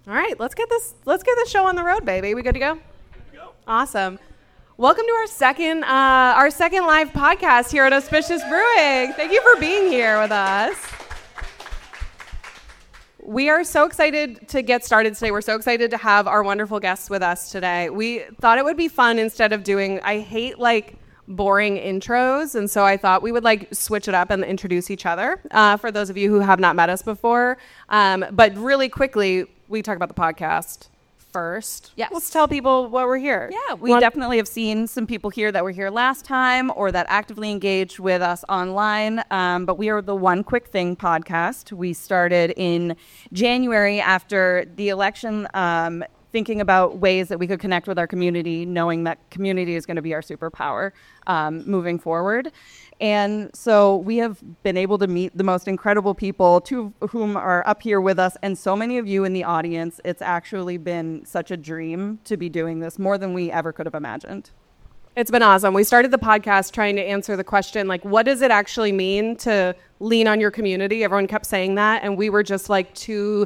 All right, let's get this show on the road, baby. We good to go? Good to go. Awesome. Welcome to our second live podcast here at Auspicious Brewing. Thank you for being here with us. We are so excited to get started today. We're so excited to have our wonderful guests with us today. We thought it would be fun instead of I hate boring intros, and so I thought we would switch it up and introduce each other for those of you who have not met us before. But really quickly, we talk about the podcast first. Yes. Let's tell people why we're here. Yeah, we definitely have seen some people here that were here last time or that actively engaged with us online. But we are the One Quick Thing podcast. We started in January after the election, thinking about ways that we could connect with our community, knowing that community is going to be our superpower moving forward. And so we have been able to meet the most incredible people, two of whom are up here with us, and so many of you in the audience. It's actually been such a dream to be doing this, more than we ever could have imagined. It's been awesome. We started the podcast trying to answer the question, what does it actually mean to lean on your community? Everyone kept saying that, and we were just two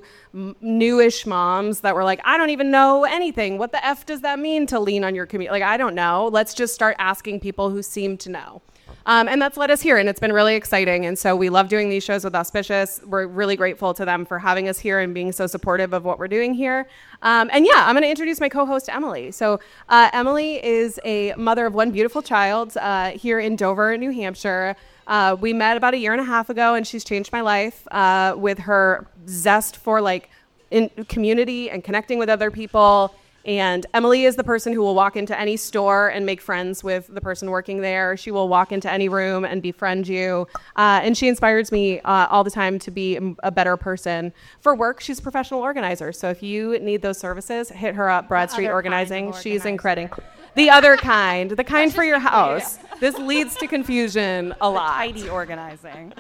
newish moms that were I don't even know anything. What the F does that mean to lean on your community? I don't know. Let's just start asking people who seem to know. And that's led us here, and it's been really exciting. And so we love doing these shows with Auspicious. We're really grateful to them for having us here and being so supportive of what we're doing here. I'm going to introduce my co-host, Emily. So Emily is a mother of one beautiful child here in Dover, New Hampshire. We met about a year and a half ago, and she's changed my life with her zest for in community and connecting with other people. And Emily is the person who will walk into any store and make friends with the person working there. She will walk into any room and befriend you. And she inspires me all the time to be a better person. For work, she's a professional organizer. So if you need those services, hit her up, Broad Street Organizing. She's incredible. The other kind, the kind for your house. This leads to confusion a lot. Tidy organizing.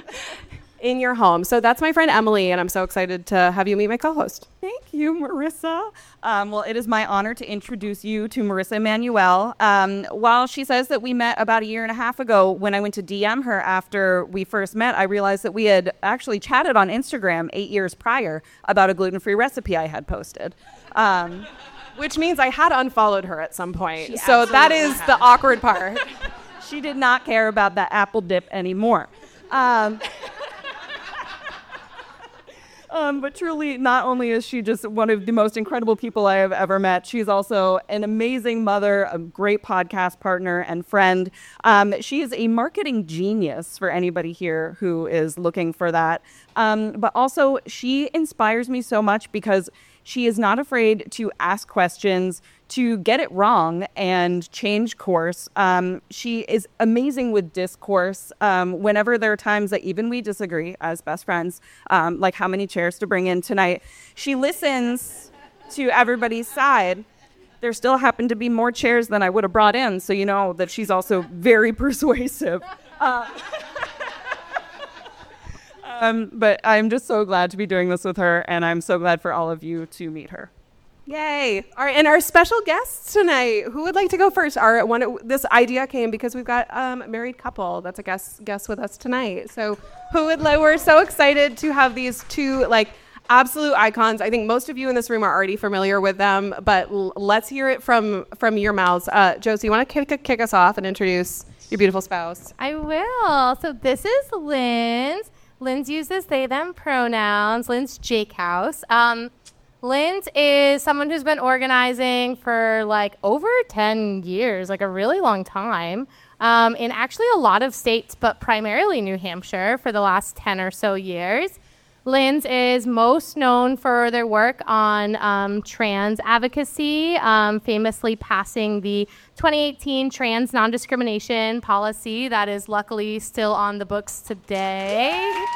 In your home. So that's my friend Emily, and I'm so excited to have you meet my co-host. Thank you, Marissa. Well, it is my honor to introduce you to Marissa Emanuel. While she says that we met about a year and a half ago, when I went to DM her after we first met, I realized that we had actually chatted on Instagram 8 years prior about a gluten-free recipe I had posted. Which means I had unfollowed her at some point. So that is the awkward part. She did not care about that apple dip anymore. But truly, not only is she just one of the most incredible people I have ever met, she's also an amazing mother, a great podcast partner and friend. She is a marketing genius for anybody here who is looking for that. But also, she inspires me so much because she is not afraid to ask questions, to get it wrong and change course. She is amazing with discourse. Whenever there are times that even we disagree as best friends, like how many chairs to bring in tonight, she listens to everybody's side. There still happen to be more chairs than I would have brought in, so you know that she's also very persuasive. But I'm just so glad to be doing this with her, and I'm so glad for all of you to meet her. Yay. All right, and our special guests tonight, who would like to go first? This idea came because we've got a married couple that's a guest with us tonight. So we're so excited to have these two absolute icons. I think most of you in this room are already familiar with them, but let's hear it from your mouths. Josie, you want to kick us off and introduce your beautiful spouse? I will. So this is Linz. Linz uses they, them pronouns. Linz Jakehouse. Linz is someone who's been organizing for over 10 years, a really long time, in actually a lot of states, but primarily New Hampshire for the last 10 or so years. Linz is most known for their work on trans advocacy, famously passing the 2018 trans non-discrimination policy that is luckily still on the books today.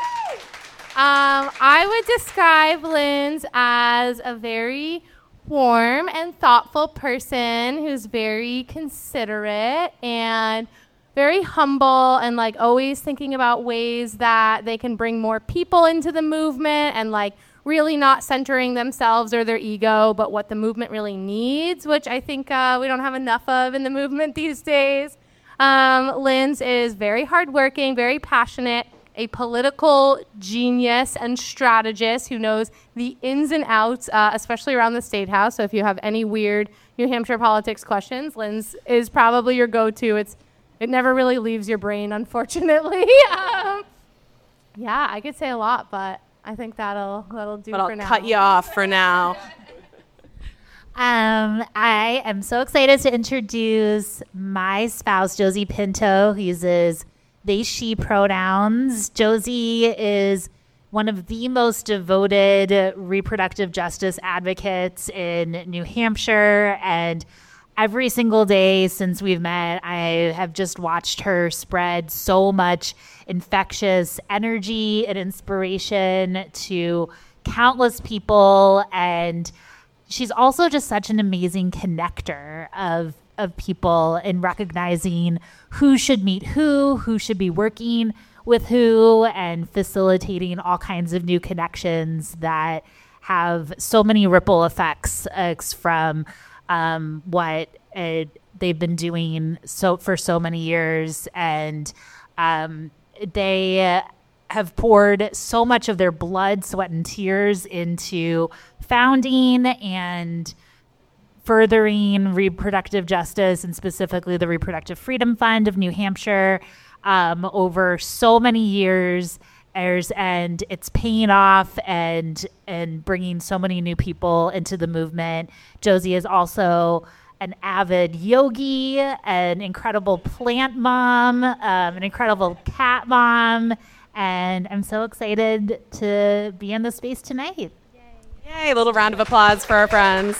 I would describe Linz as a very warm and thoughtful person who's very considerate and very humble and always thinking about ways that they can bring more people into the movement and really not centering themselves or their ego, but what the movement really needs, which I think we don't have enough of in the movement these days. Linz is very hardworking, very passionate, a political genius and strategist who knows the ins and outs, especially around the State House. So if you have any weird New Hampshire politics questions, Linz is probably your go-to. It never really leaves your brain, unfortunately. Yeah, I could say a lot, but I think that'll do But for now. I'll cut you off for now. I am so excited to introduce my spouse, Josie Pinto, who uses they, she pronouns. Josie is one of the most devoted reproductive justice advocates in New Hampshire. And every single day since we've met, I have just watched her spread so much infectious energy and inspiration to countless people. And she's also just such an amazing connector of people in recognizing who should meet who should be working with who, and facilitating all kinds of new connections that have so many ripple effects from what they've been doing for so many years. And they have poured so much of their blood, sweat, and tears into founding and furthering reproductive justice, and specifically the Reproductive Freedom Fund of New Hampshire, over so many years. And it's paying off and bringing so many new people into the movement. Josie is also an avid yogi, an incredible plant mom, an incredible cat mom, and I'm so excited to be in this space tonight. Yay, a little round of applause for our friends.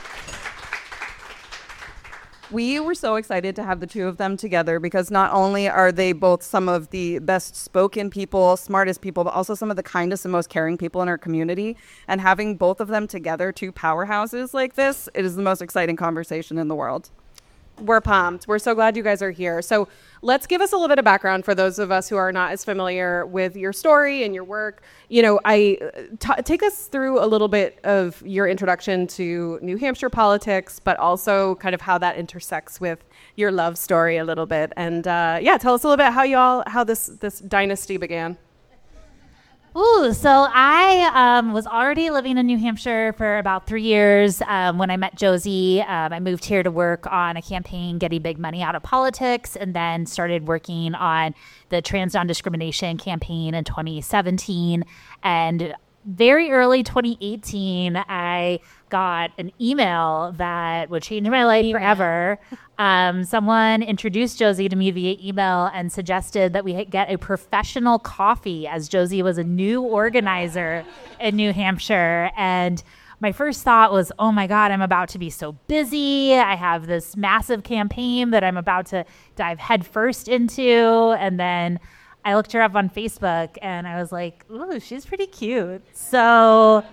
We were so excited to have the two of them together because not only are they both some of the best spoken people, smartest people, but also some of the kindest and most caring people in our community. And having both of them together, two powerhouses like this, it is the most exciting conversation in the world. We're pumped. We're so glad you guys are here. So let's give us a little bit of background for those of us who are not as familiar with your story and your work. You know, take us through a little bit of your introduction to New Hampshire politics, but also kind of how that intersects with your love story a little bit. And tell us a little bit how this dynasty began. Ooh, so I was already living in New Hampshire for about 3 years when I met Josie. I moved here to work on a campaign getting big money out of politics, and then started working on the trans non-discrimination campaign in 2017. And very early 2018, I got an email that would change my life forever. Someone introduced Josie to me via email and suggested that we get a professional coffee, as Josie was a new organizer in New Hampshire. And my first thought was, oh my God, I'm about to be so busy. I have this massive campaign that I'm about to dive headfirst into. And then I looked her up on Facebook and I was like, ooh, she's pretty cute. So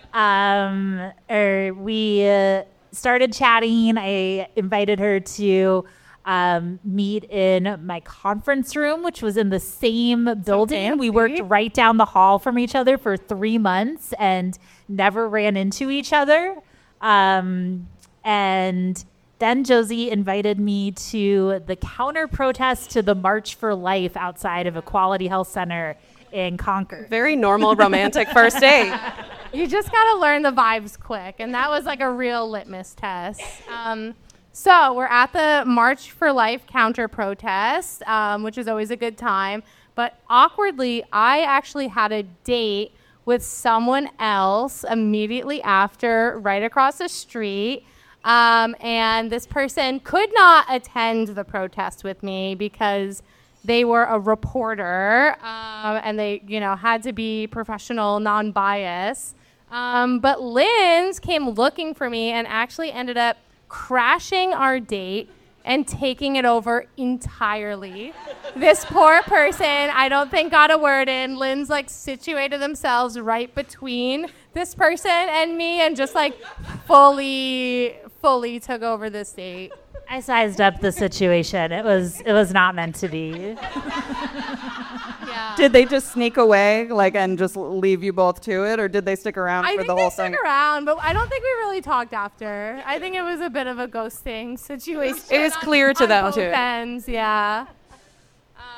we started chatting. I invited her to meet in my conference room, which was in the same building. We worked right down the hall from each other for 3 months and never ran into each other. And then Josie invited me to the counter protest to the March for Life outside of Equality Health Center in Concord. Very normal romantic first date. You just got to learn the vibes quick. And that was like a real litmus test. So we're at the March for Life counter protest, which is always a good time. But awkwardly, I actually had a date with someone else immediately after, right across the street. And this person could not attend the protest with me because they were a reporter, and they, had to be professional, non-biased. But Linz came looking for me and actually ended up crashing our date and taking it over entirely. This poor person, I don't think got a word in. Linz situated themselves right between this person and me and just fully took over this date. I sized up the situation. It was not meant to be. Yeah. Did they just sneak away, and just leave you both to it, or did they stick around for the whole thing? I think they stuck around, but I don't think we really talked after. I think it was a bit of a ghosting situation. It was clear to them, on too. both ends, yeah.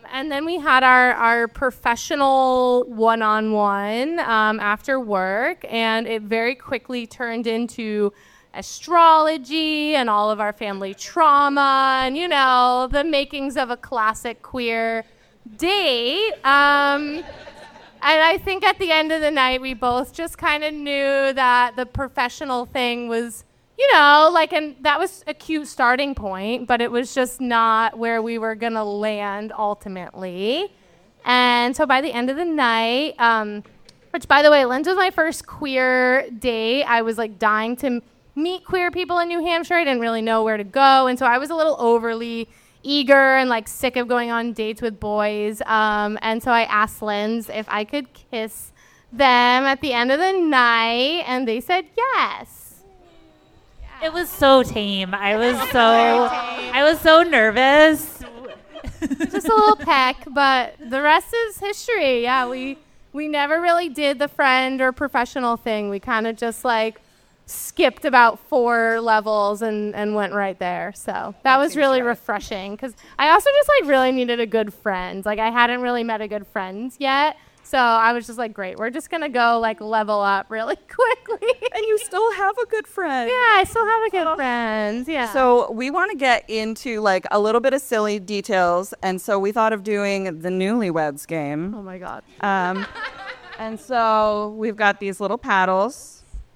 And then we had our professional one-on-one after work, and it very quickly turned into astrology and all of our family trauma and, the makings of a classic queer date. And I think at the end of the night, we both just kind of knew that the professional thing was, and that was a cute starting point, but it was just not where we were going to land ultimately. And so by the end of the night, which, by the way, Lynn's was my first queer date. I was, dying to meet queer people in New Hampshire. I didn't really know where to go. And so I was a little overly eager and, sick of going on dates with boys. And so I asked Lynn's if I could kiss them at the end of the night, and they said yes. It was so tame. I was so nervous. Just a little peck, but the rest is history. Yeah, we never really did the friend or professional thing. We kind of just skipped about 4 levels and went right there. So that was really refreshing, because I also just really needed a good friend. I hadn't really met a good friend yet. So I was just great, we're just going to go level up really quickly. And you still have a good friend. Yeah, I still have a good friend. Yeah. So we want to get into a little bit of silly details. And so we thought of doing the Newlyweds game. Oh my God. And so we've got these little paddles.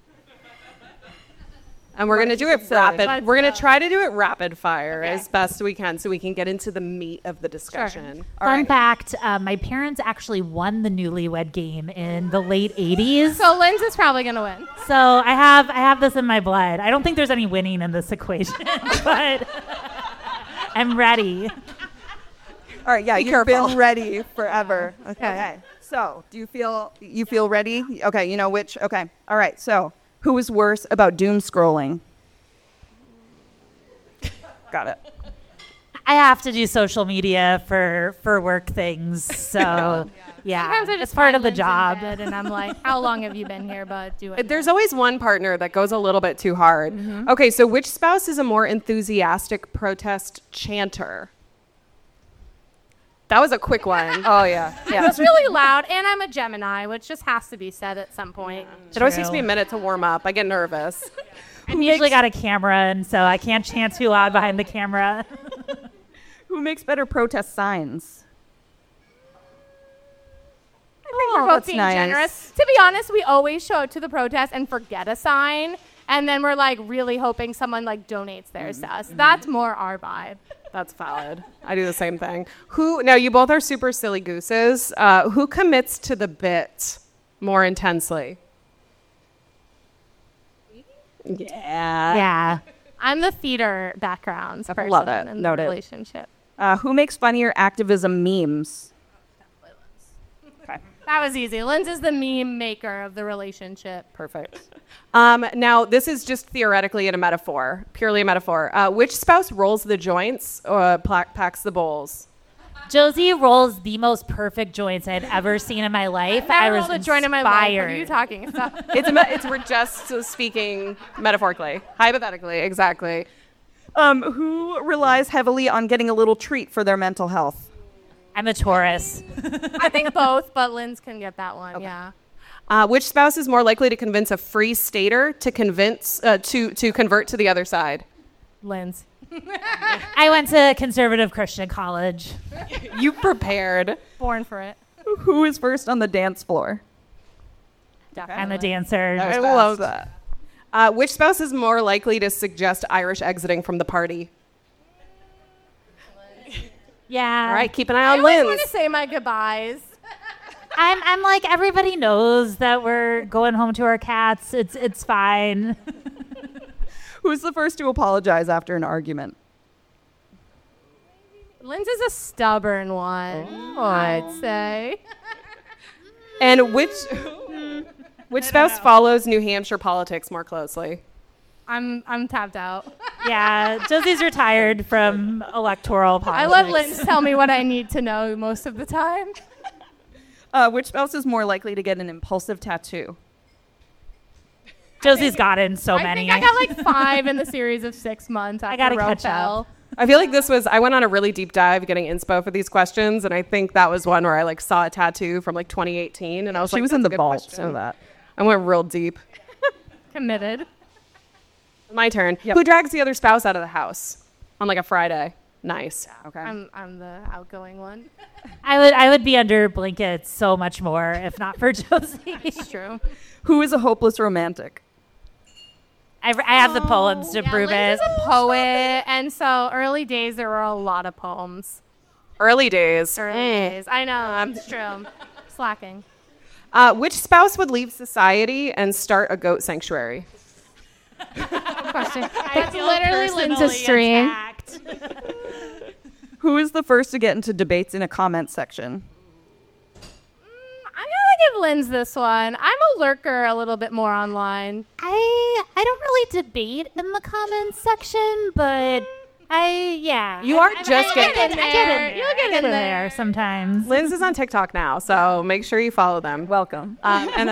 And we're going to do it rapid. We're going to try to do it rapid fire as best we can so we can get into the meat of the discussion. Sure. Fun fact, my parents actually won the Newlywed Game in the late 80s. So Lynn's is probably going to win. So I have this in my blood. I don't think there's any winning in this equation, but I'm ready. All right, yeah, you've been ready forever. Okay. So do you feel ready? Okay, you know which? Okay. All right, so who is worse about doom scrolling? Got it. I have to do social media for work things, so yeah, Sometimes I just it's part of the Lynn's in job. bed and I'm like, how long have you been here, bud? Do it. There's always one partner that goes a little bit too hard. Okay, so which spouse is a more enthusiastic protest chanter? That was a quick one. Oh, yeah. It was really loud, and I'm a Gemini, which just has to be said at some point. It always takes me a minute to warm up. I get nervous. I've usually got a camera, and so I can't chant too loud behind the camera. Who makes better protest signs? I think we're both that's being nice. generous. To be honest, we always show up to the protest and forget a sign, and then we're really hoping someone donates theirs to us. That's more our vibe. That's valid. I do the same thing. Now you both are super silly gooses. Who commits to the bit more intensely? Yeah. Yeah. I'm the theater backgrounds person Love it. in the Noted. relationship. Who makes funnier activism memes? That was easy. Lynn's is the meme maker of the relationship. Perfect. Now, this is just theoretically in a metaphor, purely a metaphor. Which spouse rolls the joints or packs the bowls? Josie rolls the most perfect joints I had ever seen in my life. I was rolled a joint in my life. What are inspired. you talking about? We're just speaking metaphorically, hypothetically, exactly. Who relies heavily on getting a little treat for their mental health? I'm a Taurus. I think both, but Lynn's can get that one. Okay. Yeah. Which spouse is more likely to convince a free stater to convert to the other side? Lynn's. I went to conservative Christian college. You prepared. Born for it. Who is first on the dance floor? I'm a dancer. I love that. Which spouse is more likely to suggest Irish exiting from the party? Yeah. All right, keep an eye I on always Lynn's. want to say my goodbyes. I'm like, everybody knows that we're going home to our cats. It's fine. Who's the first to apologize after an argument? Lynn's is a stubborn one, I'd say. And which spouse follows New Hampshire politics more closely? I'm tapped out. Yeah, Josie's retired from electoral politics. I let Lynn's tell me what I need to know most of the time. Which spouse is more likely to get an impulsive tattoo? Josie's gotten so I many. think I got like 5 in the series of 6 months. I gotta after catch Roe up. I feel like I went on a really deep dive getting inspo for these questions, and I think that was one where I like saw a tattoo from like 2018, and I was She like, was in the "That's a good vault, question." so that. I went real deep. Committed. My turn. Yep. Who drags the other spouse out of the house on like a Friday? Nice. Okay. I'm the outgoing one. I would be under blankets so much more if not for Josie. It's true. Who is a hopeless romantic? I have the poems to prove Liz it. is a poet, and so early days there were a lot of poems. Early days. Early days. I know. It's true. Slacking. Which spouse would leave society and start a goat sanctuary? Question. I That's feel literally Lynn's personally stream. attacked. Who is the first to get into debates in a comment section? I'm gonna give Lynn's this one. I'm a lurker a little bit more online. I don't really debate in the comments section, but You are just getting in there. You'll get in there. sometimes. Lynn's is on TikTok now, so make sure you follow them. Welcome. And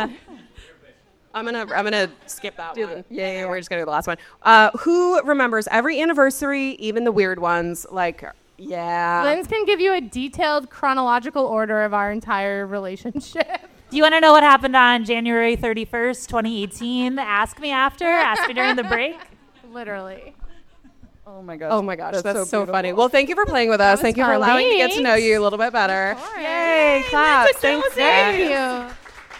I'm gonna skip that one. Yeah. We're just gonna do the last one. Who remembers every anniversary, even the weird ones? Like, yeah. Lynn's can give you a detailed chronological order of our entire relationship. Do you want to know what happened on January 31st, 2018? Ask me after. Ask me during the break. Literally. Oh my gosh. Oh my gosh, that's so beautiful. funny. Well, thank you for playing with us. was Thank you for fun. allowing me to get to Thanks. know you a little bit better. Yay, claps. Thanks, Thank guys. you.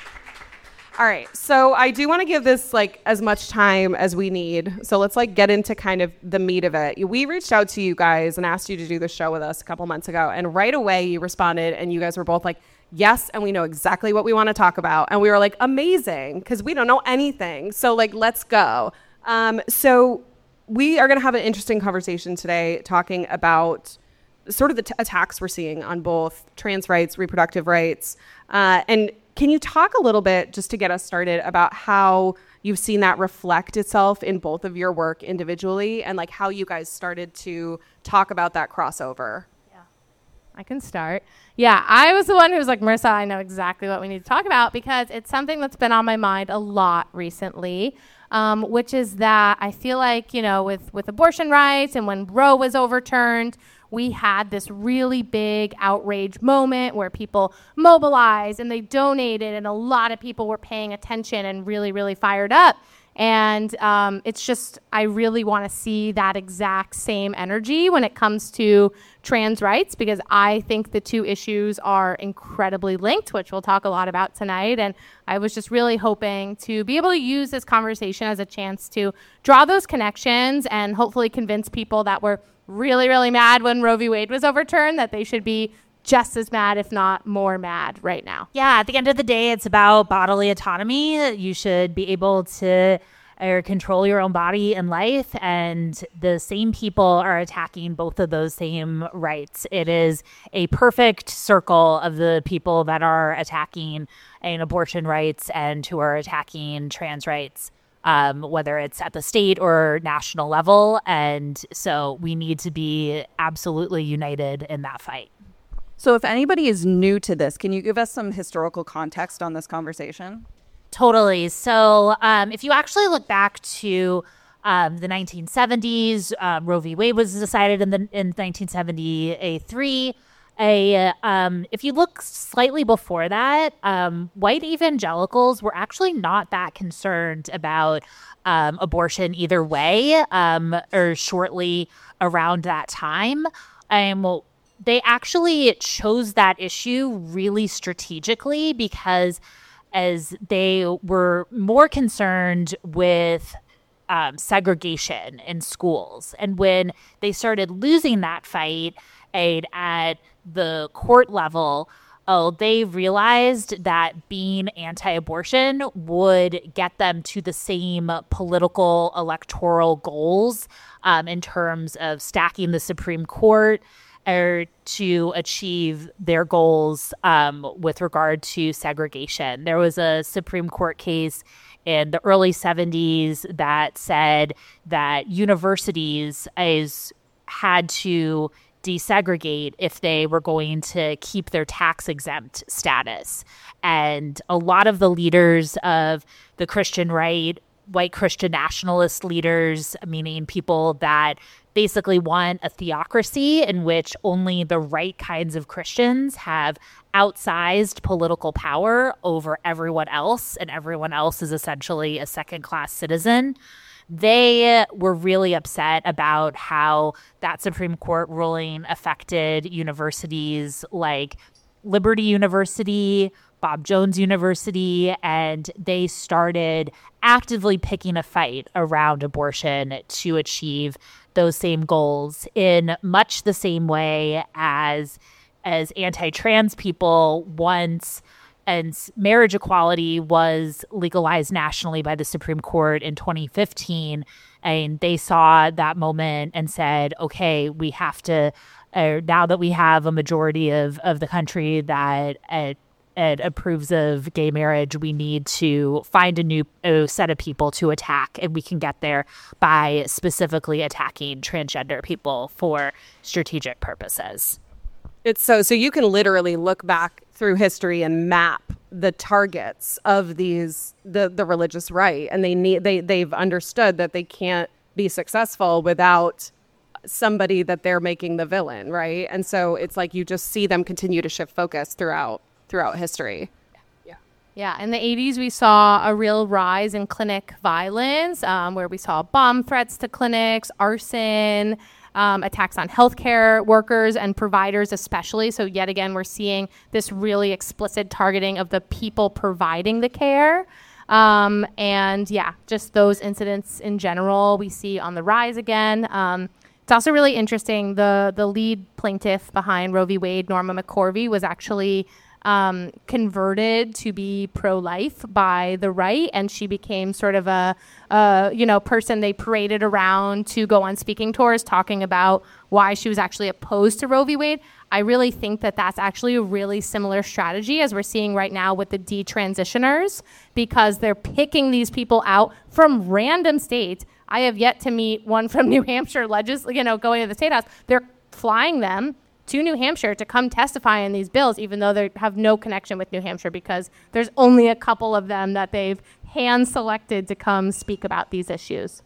All right, so I do want to give this like as much time as we need. So let's like get into kind of the meat of it. We reached out to you guys and asked you to do the show with us a couple months ago, and right away you responded, and you guys were both like, yes, and we know exactly what we want to talk about. And we were like, amazing, because we don't know anything. So like, let's go. So we are going to have an interesting conversation today talking about sort of the attacks we're seeing on both trans rights, reproductive rights. And can you talk a little bit, just to get us started, about how you've seen that reflect itself in both of your work individually, and like how you guys started to talk about that crossover? I can start. Yeah, I was the one who was like, Marissa, I know exactly what we need to talk about, because it's something that's been on my mind a lot recently, which is that I feel like, you know, with abortion rights and when Roe was overturned, we had this really big outrage moment where people mobilized and they donated, and a lot of people were paying attention and really, really fired up. And it's just, I really want to see that exact same energy when it comes to trans rights, because I think the two issues are incredibly linked, which we'll talk a lot about tonight. And I was just really hoping to be able to use this conversation as a chance to draw those connections and hopefully convince people that were really, really mad when Roe v. Wade was overturned that they should be just as mad, if not more mad, right now. Yeah, at the end of the day, it's about bodily autonomy. You should be able to control your own body and life, and the same people are attacking both of those same rights. It is a perfect circle of the people that are attacking abortion rights and who are attacking trans rights, whether it's at the state or national level. And so we need to be absolutely united in that fight. So if anybody is new to this, can you give us some historical context on this conversation? Totally. So if you actually look back to the 1970s, Roe v. Wade was decided in 1973. If you look slightly before that, white evangelicals were actually not that concerned about abortion either way, or shortly around that time. They actually chose that issue really strategically, because as they were more concerned with segregation in schools. And when they started losing that fight at the court level, they realized that being anti-abortion would get them to the same political electoral goals in terms of stacking the Supreme Court, or to achieve their goals with regard to segregation. There was a Supreme Court case in the early 70s that said that universities had to desegregate if they were going to keep their tax exempt status. And a lot of the leaders of the Christian right white Christian nationalist leaders, meaning people that basically want a theocracy in which only the right kinds of Christians have outsized political power over everyone else, and everyone else is essentially a second-class citizen. They were really upset about how that Supreme Court ruling affected universities like Liberty University, Bob Jones University, and they started actively picking a fight around abortion to achieve those same goals in much the same way as anti-trans people once, and marriage equality was legalized nationally by the Supreme Court in 2015. And they saw that moment and said, okay, we have to, now that we have a majority of the country that approves of gay marriage, we need to find a new set of people to attack, and we can get there by specifically attacking transgender people for strategic purposes. It's so you can literally look back through history and map the targets of these the religious right, and they've understood that they can't be successful without somebody that they're making the villain, right? And so it's like you just see them continue to shift focus throughout history. Yeah, in the 80s, we saw a real rise in clinic violence, where we saw bomb threats to clinics, arson, attacks on healthcare workers and providers especially. So yet again, we're seeing this really explicit targeting of the people providing the care. And yeah, just those incidents in general we see on the rise again. It's also really interesting. The lead plaintiff behind Roe v. Wade, Norma McCorvey, was actually converted to be pro-life by the right, and she became sort of a person they paraded around to go on speaking tours talking about why she was actually opposed to Roe v. Wade. I really think that that's actually a really similar strategy as we're seeing right now with the detransitioners, because they're picking these people out from random states. I have yet to meet one from New Hampshire going to the State House. They're flying them to New Hampshire to come testify in these bills, even though they have no connection with New Hampshire, because there's only a couple of them that they've hand-selected to come speak about these issues.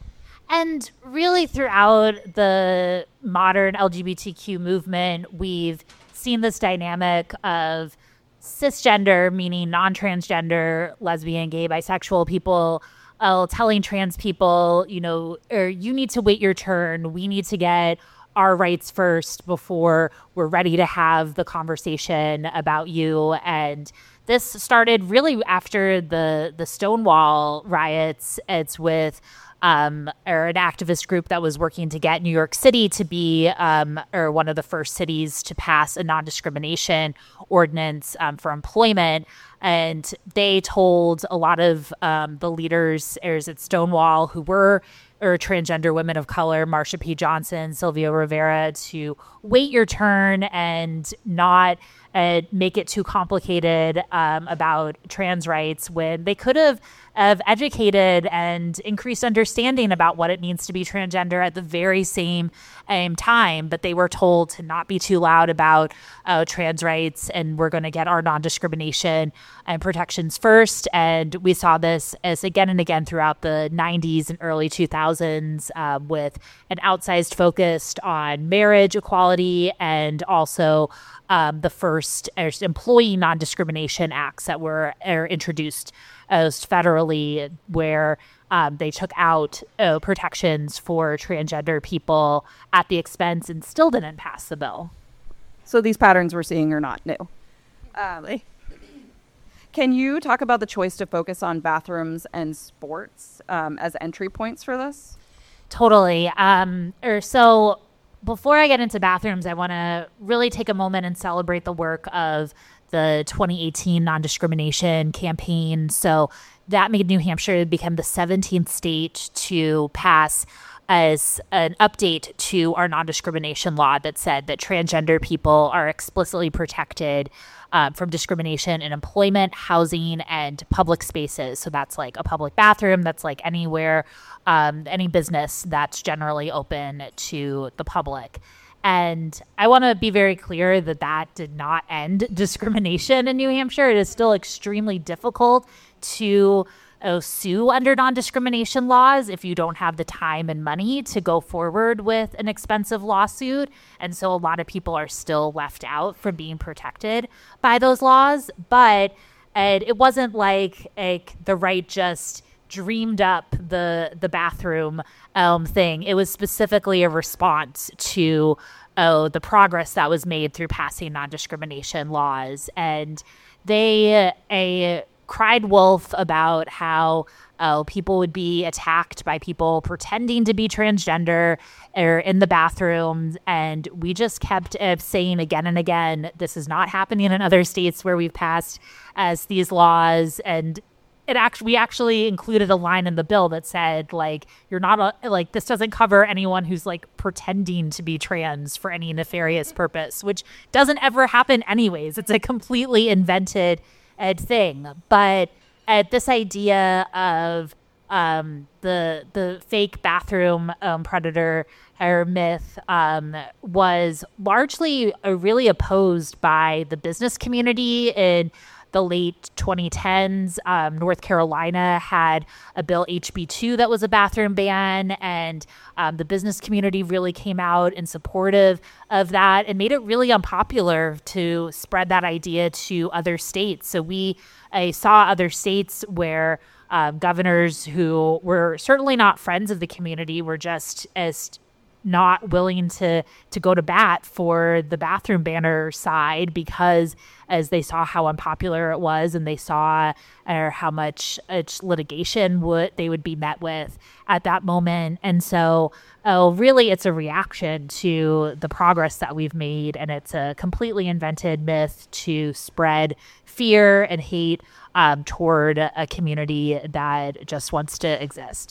And really throughout the modern LGBTQ movement, we've seen this dynamic of cisgender, meaning non-transgender, lesbian, gay, bisexual people, telling trans people, or you need to wait your turn. We need to get our rights first before we're ready to have the conversation about you. And this started really after the Stonewall riots. It's with an activist group that was working to get New York City to be one of the first cities to pass a non-discrimination ordinance for employment. And they told a lot of the leaders at Stonewall who were transgender women of color, Marsha P. Johnson, Sylvia Rivera, to wait your turn and not make it too complicated about trans rights, when they could have educated and increased understanding about what it means to be transgender at the very same time. But they were told to not be too loud about trans rights, and we're going to get our non-discrimination and protections first. And we saw this as again and again throughout the 90s and early 2000s with an outsized focus on marriage equality, and also the first employee non-discrimination acts that were introduced federally, where they took out protections for transgender people at the expense and still didn't pass the bill. So these patterns we're seeing are not new. Can you talk about the choice to focus on bathrooms and sports as entry points for this? Totally. So before I get into bathrooms, I want to really take a moment and celebrate the work of the 2018 non-discrimination campaign. So that made New Hampshire become the 17th state to pass as an update to our non-discrimination law that said that transgender people are explicitly protected from discrimination in employment, housing, and public spaces. So that's like a public bathroom, that's like anywhere, any business that's generally open to the public. And I want to be very clear that that did not end discrimination in New Hampshire. It is still extremely difficult to sue under non-discrimination laws if you don't have the time and money to go forward with an expensive lawsuit. And so a lot of people are still left out from being protected by those laws. But it wasn't like the right just dreamed up the bathroom thing. It was specifically a response to the progress that was made through passing non-discrimination laws. And they cried wolf about how people would be attacked by people pretending to be transgender or in the bathrooms. And we just kept saying again and again, this is not happening in other states where we've passed as these laws. And we actually included a line in the bill that said, like, you're not this doesn't cover anyone who's like pretending to be trans for any nefarious purpose, which doesn't ever happen anyways. It's a completely invented thing. But this idea of the fake bathroom predator or myth was largely really opposed by the business community in the late 2010s. North Carolina had a bill, HB2, that was a bathroom ban, and the business community really came out in supportive of that and made it really unpopular to spread that idea to other states. So we saw other states where governors who were certainly not friends of the community were just as not willing to go to bat for the bathroom banner side, because as they saw how unpopular it was and they saw how much litigation they would be met with at that moment. And so really it's a reaction to the progress that we've made, and it's a completely invented myth to spread fear and hate toward a community that just wants to exist.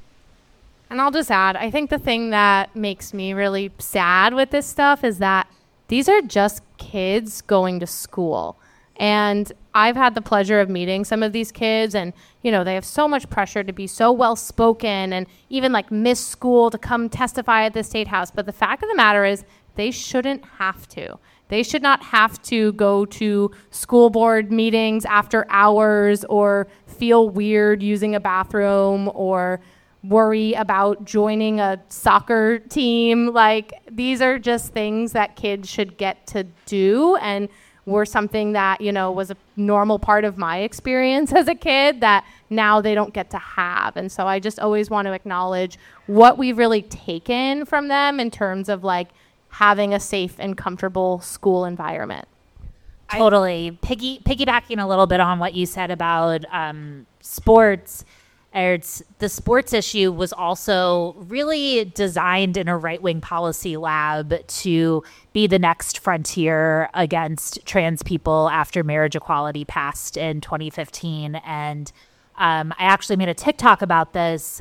And I'll just add, I think the thing that makes me really sad with this stuff is that these are just kids going to school. And I've had the pleasure of meeting some of these kids, and, you know, they have so much pressure to be so well-spoken and even like miss school to come testify at the state house. But the fact of the matter is they shouldn't have to. They should not have to go to school board meetings after hours or feel weird using a bathroom or worry about joining a soccer team. Like, these are just things that kids should get to do, and were something that, you know, was a normal part of my experience as a kid that now they don't get to have. And so I just always want to acknowledge what we've really taken from them in terms of like having a safe and comfortable school environment. Totally. Piggybacking a little bit on what you said about sports, the sports issue was also really designed in a right-wing policy lab to be the next frontier against trans people after marriage equality passed in 2015. And I actually made a TikTok about this.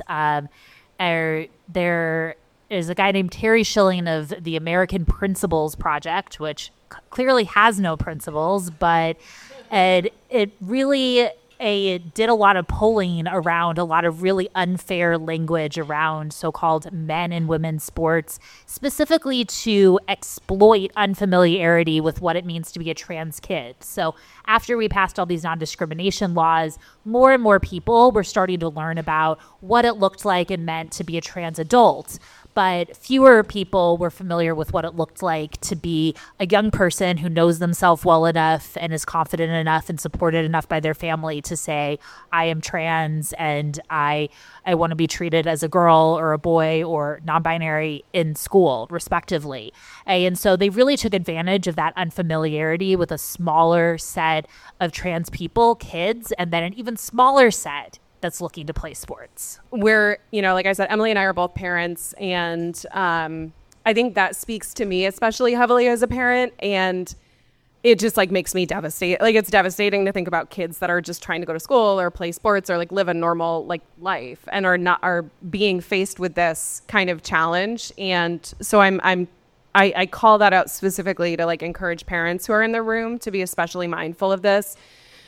There is a guy named Terry Schilling of the American Principles Project, which clearly has no principles, but it really did a lot of polling around a lot of really unfair language around so-called men and women's sports, specifically to exploit unfamiliarity with what it means to be a trans kid. So after we passed all these non-discrimination laws, more and more people were starting to learn about what it looked like and meant to be a trans adult. But fewer people were familiar with what it looked like to be a young person who knows themselves well enough and is confident enough and supported enough by their family to say, I am trans and I want to be treated as a girl or a boy or non-binary in school, respectively. And so they really took advantage of that unfamiliarity with a smaller set of trans people, kids, and then an even smaller set that's looking to play sports. We're, you know, like I said, Emily and I are both parents, and I think that speaks to me especially heavily as a parent, and it just like makes me devastated. Like, it's devastating to think about kids that are just trying to go to school or play sports or like live a normal like life and are being faced with this kind of challenge. And so I call that out specifically to like encourage parents who are in the room to be especially mindful of this,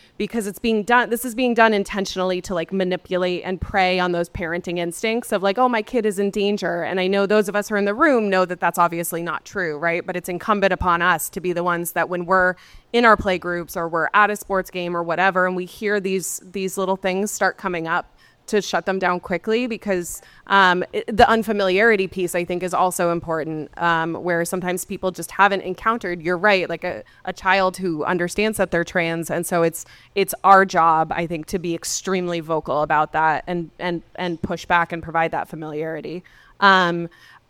because this is being done intentionally to like manipulate and prey on those parenting instincts of like, oh, my kid is in danger. And I know those of us who are in the room know that that's obviously not true, right? But it's incumbent upon us to be the ones that when we're in our play groups or we're at a sports game or whatever, and we hear these little things start coming up, to shut them down quickly, because the unfamiliarity piece, I think, is also important, where sometimes people just haven't encountered, you're right, like a child who understands that they're trans. And so it's our job, I think, to be extremely vocal about that and push back and provide that familiarity. Can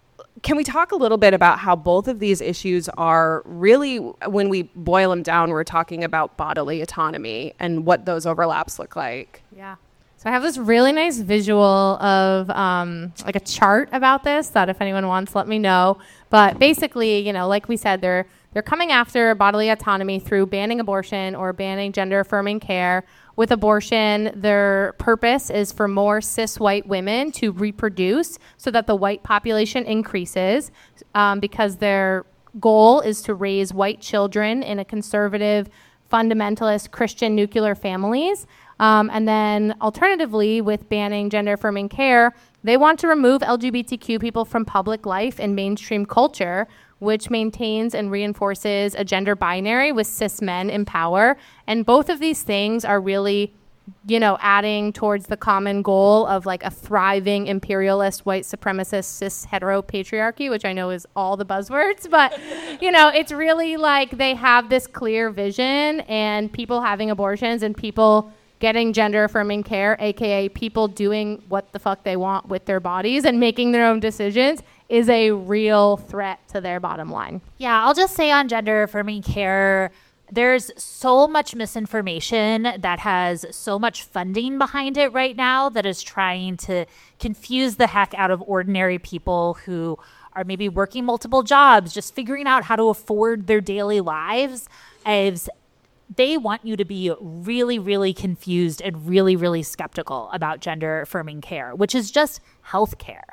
we talk a little bit about how both of these issues are really, when we boil them down, we're talking about bodily autonomy and what those overlaps look like? Yeah. So I have this really nice visual of like a chart about this that if anyone wants, let me know. But basically, you know, like we said, they're coming after bodily autonomy through banning abortion or banning gender-affirming care. With abortion, their purpose is for more cis white women to reproduce so that the white population increases, because their goal is to raise white children in a conservative, fundamentalist Christian nuclear families. And then alternatively, with banning gender-affirming care, they want to remove LGBTQ people from public life and mainstream culture, which maintains and reinforces a gender binary with cis men in power. And both of these things are really, you know, adding towards the common goal of like a thriving imperialist white supremacist cis hetero patriarchy, which I know is all the buzzwords, but you know, it's really like they have this clear vision, and people having abortions and people getting gender-affirming care, aka people doing what the fuck they want with their bodies and making their own decisions, is a real threat to their bottom line. Yeah, I'll just say on gender-affirming care, there's so much misinformation that has so much funding behind it right now that is trying to confuse the heck out of ordinary people who are maybe working multiple jobs, just figuring out how to afford their daily lives. As they want you to be really, really confused and really, really skeptical about gender-affirming care, which is just health care.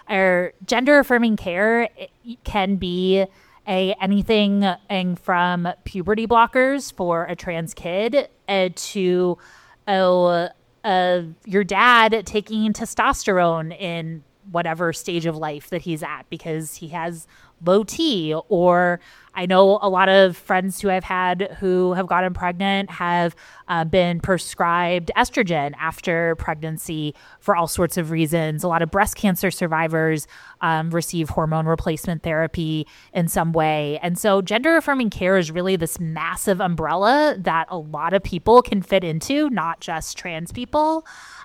Or gender-affirming care can be anything from puberty blockers for a trans kid to your dad taking testosterone in whatever stage of life that he's at because he has low T. Or I know a lot of friends who I've had who have gotten pregnant have been prescribed estrogen after pregnancy for all sorts of reasons. A lot of breast cancer survivors receive hormone replacement therapy in some way. And so gender affirming care is really this massive umbrella that a lot of people can fit into, not just trans people.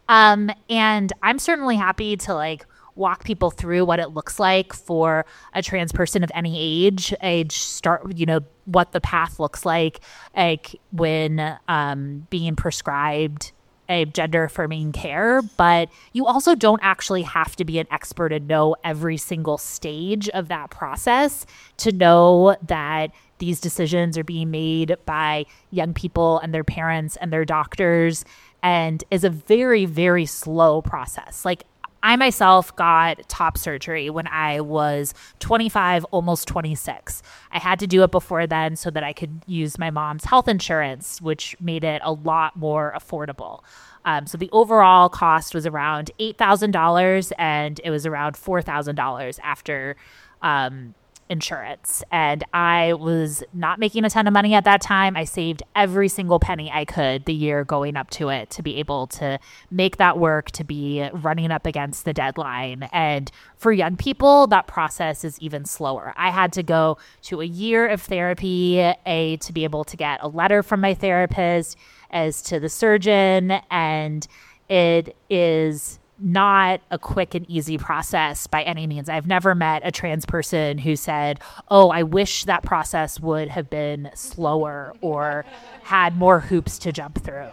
And I'm certainly happy to walk people through what it looks like for a trans person of any age start, what the path looks like when being prescribed a gender affirming care. But you also don't actually have to be an expert and know every single stage of that process to know that these decisions are being made by young people and their parents and their doctors, and is a very, very slow process. I myself got top surgery when I was 25, almost 26. I had to do it before then so that I could use my mom's health insurance, which made it a lot more affordable. So the overall cost was around $8,000, and it was around $4,000 after insurance. And I was not making a ton of money at that time. I saved every single penny I could the year going up to it to be able to make that work, to be running up against the deadline. And for young people, that process is even slower. I had to go to a year of therapy to be able to get a letter from my therapist as to the surgeon. And it is not a quick and easy process by any means. I've never met a trans person who said, oh, I wish that process would have been slower or had more hoops to jump through.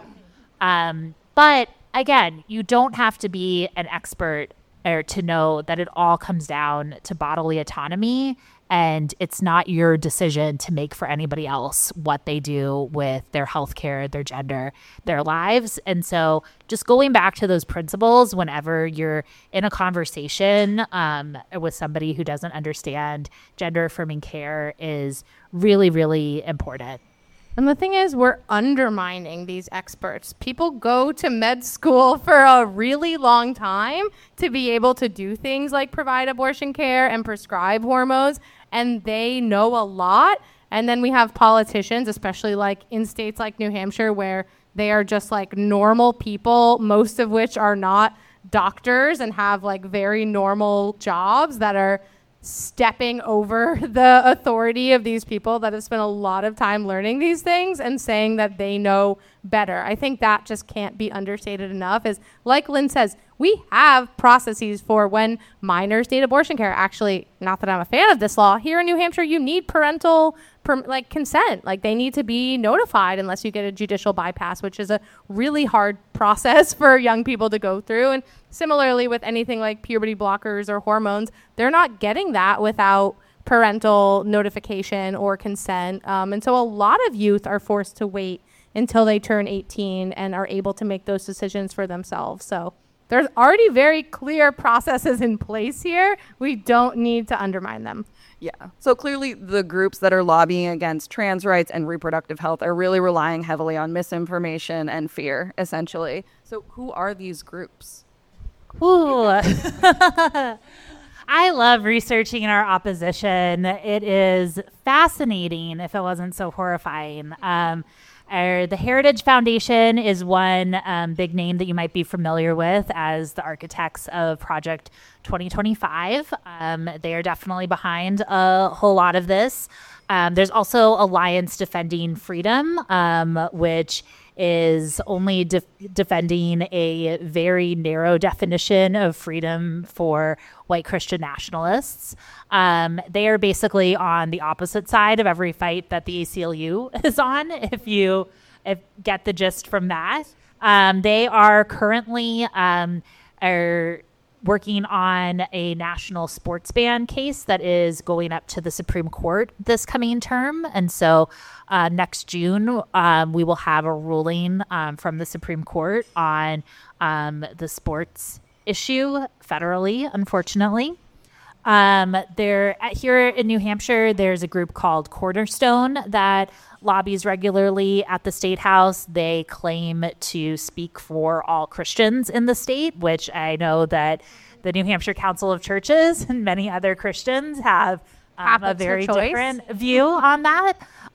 But again, you don't have to be an expert or to know that it all comes down to bodily autonomy, and it's not your decision to make for anybody else what they do with their healthcare, their gender, their lives. And so just going back to those principles whenever you're in a conversation with somebody who doesn't understand gender affirming care is really, really important. And the thing is, we're undermining these experts. People go to med school for a really long time to be able to do things like provide abortion care and prescribe hormones, and they know a lot. And then we have politicians, especially like in states like New Hampshire, where they are just like normal people, most of which are not doctors and have like very normal jobs, that are stepping over the authority of these people that have spent a lot of time learning these things and saying that they know better. I think that just can't be understated enough. Is like Lynn says, we have processes for when minors need abortion care. Actually, not that I'm a fan of this law, here in New Hampshire, you need parental consent. Like, they need to be notified unless you get a judicial bypass, which is a really hard process for young people to go through. And similarly with anything like puberty blockers or hormones, they're not getting that without parental notification or consent. And so a lot of youth are forced to wait until they turn 18 and are able to make those decisions for themselves. So there's already very clear processes in place here. We don't need to undermine them. Yeah. So clearly the groups that are lobbying against trans rights and reproductive health are really relying heavily on misinformation and fear, essentially. So who are these groups? Ooh. I love researching our opposition. It is fascinating, if it wasn't so horrifying. The Heritage Foundation is one big name that you might be familiar with as the architects of Project 2025. They are definitely behind a whole lot of this. There's also Alliance Defending Freedom, which is only defending a very narrow definition of freedom for white Christian nationalists. They are basically on the opposite side of every fight that the ACLU is on, if you get the gist from that. They are currently are working on a national sports ban case that is going up to the Supreme Court this coming term. And so next June, we will have a ruling from the Supreme Court on the sports issue federally, unfortunately. Here in New Hampshire, there's a group called Cornerstone that lobbies regularly at the State House. They claim to speak for all Christians in the state, which I know that the New Hampshire Council of Churches and many other Christians have a very different view on that.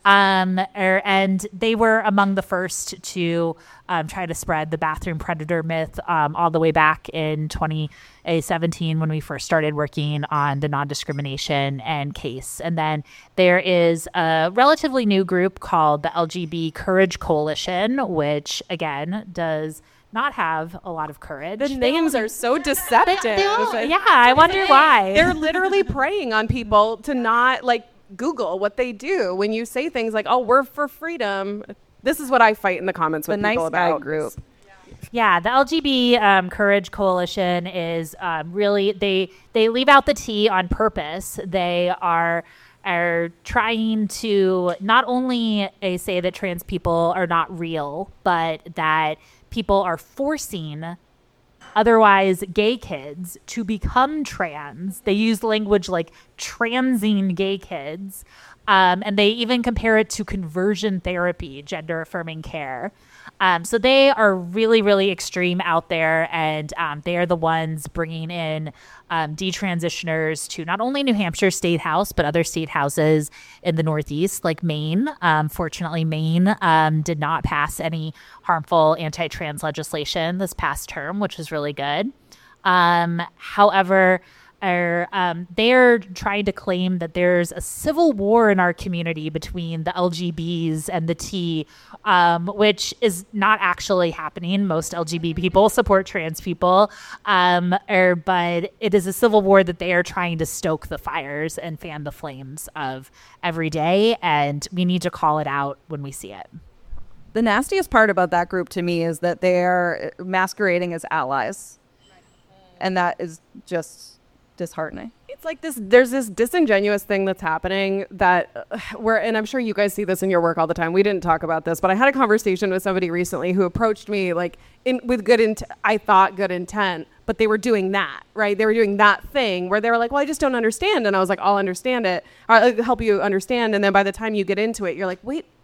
And they were among the first to try to spread the bathroom predator myth all the way back in 2017 when we first started working on the non-discrimination and case. And then there is a relatively new group called the LGB Courage Coalition, which, again, does not have a lot of courage. The names are so deceptive. I wonder why. They're literally preying on people to not Google what they do. When you say things like, "Oh, we're for freedom," this is what I fight in the comments with people about. The nice guy group. Yeah, the LGB Courage Coalition is really they leave out the T on purpose. They are trying to not only say that trans people are not real, but that people are forcing otherwise gay kids to become trans. They use language like transing gay kids. And they even compare it to conversion therapy, gender affirming care. So they are really, really extreme out there. And they are the ones bringing in detransitioners to not only New Hampshire State House, but other state houses in the Northeast, like Maine. Fortunately, Maine did not pass any harmful anti-trans legislation this past term, which was really good. However, they are trying to claim that there's a civil war in our community between the LGBs and the T, which is not actually happening. Most LGBT people support trans people, but it is a civil war that they are trying to stoke the fires and fan the flames of every day, and we need to call it out when we see it. The nastiest part about that group to me is that they are masquerading as allies, and that is just disheartening. It's like there's this disingenuous thing that's happening that and I'm sure you guys see this in your work all the time. We didn't talk about this, but I had a conversation with somebody recently who approached me with good intent, but they were doing that, right? They were doing that thing where they were like, well, I just don't understand. And I was like, I'll understand it. I'll help you understand. And then by the time you get into it, you're like, wait,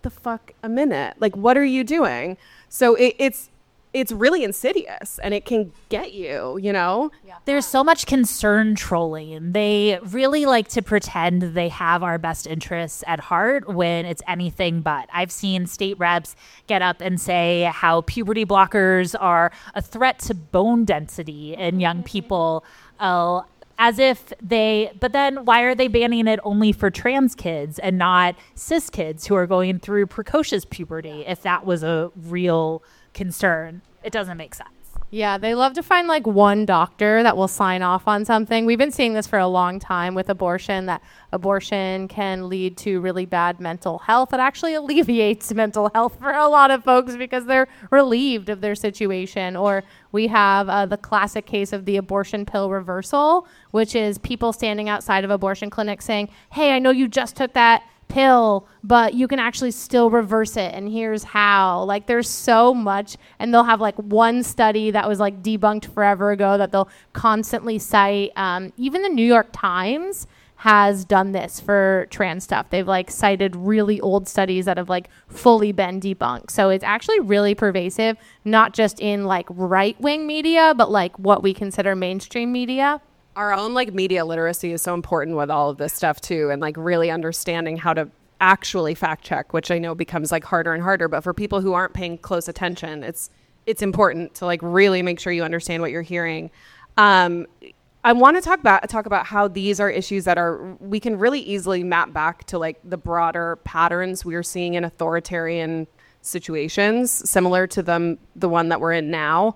the fuck a minute. Like, what are you doing? So it's really insidious, and it can get you, you know? Yeah. There's so much concern trolling. They really like to pretend they have our best interests at heart when it's anything but. I've seen state reps get up and say how puberty blockers are a threat to bone density in young people. As if but then why are they banning it only for trans kids and not cis kids who are going through precocious puberty if that was a real concern? It doesn't make sense. Yeah, they love to find like one doctor that will sign off on something. We've been seeing this for a long time with abortion, that abortion can lead to really bad mental health. It actually alleviates mental health for a lot of folks because they're relieved of their situation. Or we have the classic case of the abortion pill reversal, which is people standing outside of abortion clinics saying, hey, I know you just took that pill, but you can actually still reverse it, and here's how. Like, there's so much, and they'll have like one study that was like debunked forever ago that they'll constantly cite. Even the New York Times has done this for trans stuff. They've like cited really old studies that have like fully been debunked. So it's actually really pervasive, not just in like right-wing media, but like what we consider mainstream media. Our own like media literacy is so important with all of this stuff too, and like really understanding how to actually fact check, which I know becomes like harder and harder, but for people who aren't paying close attention, it's important to like really make sure you understand what you're hearing. I want to talk about how these are issues that we can really easily map back to like the broader patterns we're seeing in authoritarian situations similar to the one that we're in now.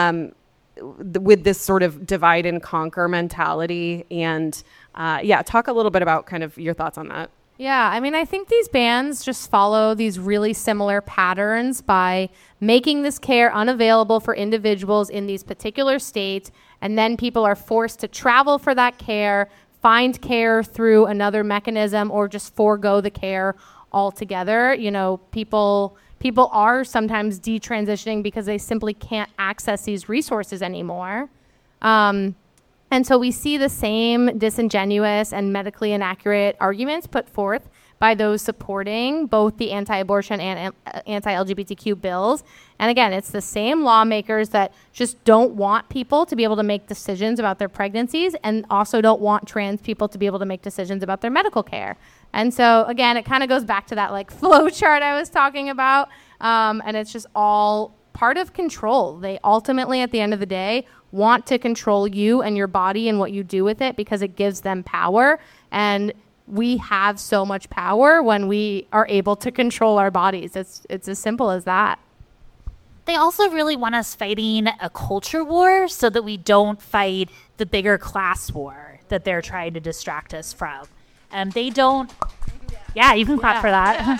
With this sort of divide and conquer mentality. And talk a little bit about kind of your thoughts on that. Yeah, I mean, I think these bans just follow these really similar patterns by making this care unavailable for individuals in these particular states, and then people are forced to travel for that care, find care through another mechanism, or just forego the care altogether. You know, people are sometimes detransitioning because they simply can't access these resources anymore. And so we see the same disingenuous and medically inaccurate arguments put forth by those supporting both the anti-abortion and anti-LGBTQ bills. And again, it's the same lawmakers that just don't want people to be able to make decisions about their pregnancies, and also don't want trans people to be able to make decisions about their medical care. And so again, it kind of goes back to that like flow chart I was talking about. And it's just all part of control. They ultimately, at the end of the day, want to control you and your body and what you do with it because it gives them power. And we have so much power when we are able to control our bodies. It's as simple as that. They also really want us fighting a culture war so that we don't fight the bigger class war that they're trying to distract us from. They don't... Yeah, you can clap for that.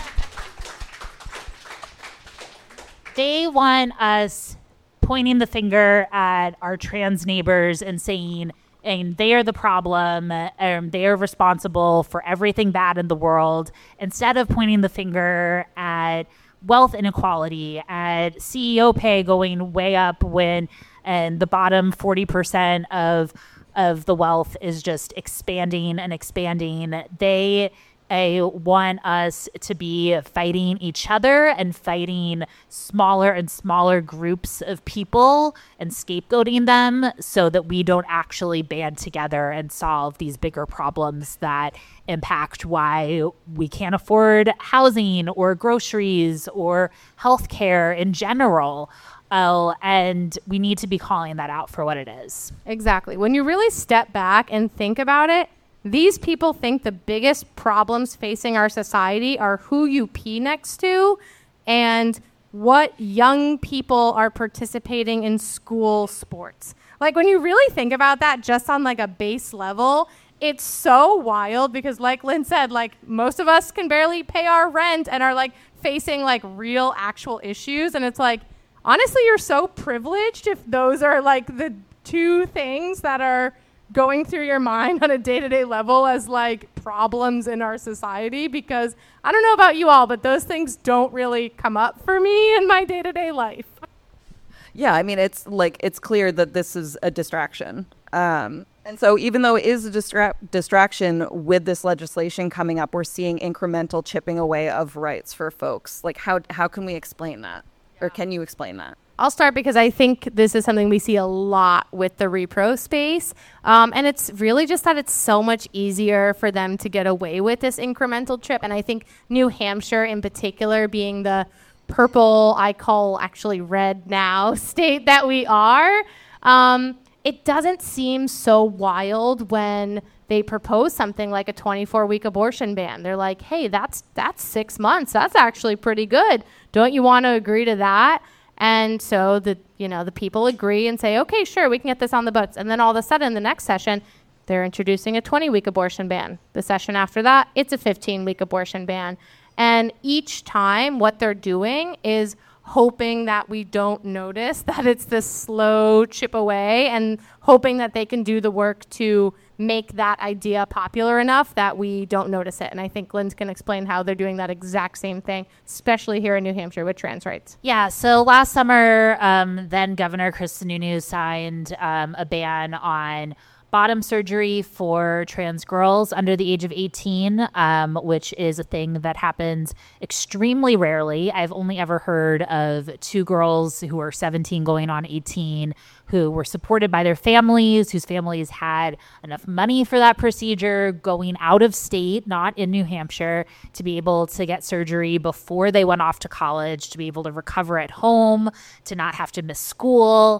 They want us pointing the finger at our trans neighbors and saying, and they are the problem, they are responsible for everything bad in the world, instead of pointing the finger at wealth inequality, at CEO pay going way up and the bottom 40% of the wealth is just expanding and expanding. They want us to be fighting each other and fighting smaller and smaller groups of people and scapegoating them so that we don't actually band together and solve these bigger problems that impact why we can't afford housing or groceries or healthcare in general. And we need to be calling that out for what it is. Exactly. When you really step back and think about it, these people think the biggest problems facing our society are who you pee next to and what young people are participating in school sports. Like, when you really think about that just on like a base level, it's so wild because, like Lynn said, like most of us can barely pay our rent and are like facing like real actual issues. And it's like, honestly, you're so privileged if those are like the two things that are going through your mind on a day-to-day level as like problems in our society, because I don't know about you all, but those things don't really come up for me in my day-to-day life. Yeah, I mean, it's clear that this is a distraction. And so even though it is a distraction with this legislation coming up, we're seeing incremental chipping away of rights for folks. Like how can we explain that? Or can you explain that? I'll start because I think this is something we see a lot with the repro space. And it's really just that it's so much easier for them to get away with this incremental chip. And I think New Hampshire in particular being the purple, I call actually red now, state that we are, it doesn't seem so wild when they propose something like a 24-week abortion ban. They're like, hey, that's 6 months. That's actually pretty good. Don't you want to agree to that? And so the people agree and say, okay, sure, we can get this on the books. And then all of a sudden, the next session, they're introducing a 20-week abortion ban. The session after that, it's a 15-week abortion ban. And each time what they're doing is hoping that we don't notice that it's this slow chip away and hoping that they can do the work to make that idea popular enough that we don't notice it. And I think Linz can explain how they're doing that exact same thing, especially here in New Hampshire with trans rights. Yeah, so last summer, then Governor Chris Sununu signed a ban on bottom surgery for trans girls under the age of 18, which is a thing that happens extremely rarely. I've only ever heard of 2 girls who are 17 going on 18 who were supported by their families, whose families had enough money for that procedure, going out of state, not in New Hampshire, to be able to get surgery before they went off to college, to be able to recover at home, to not have to miss school.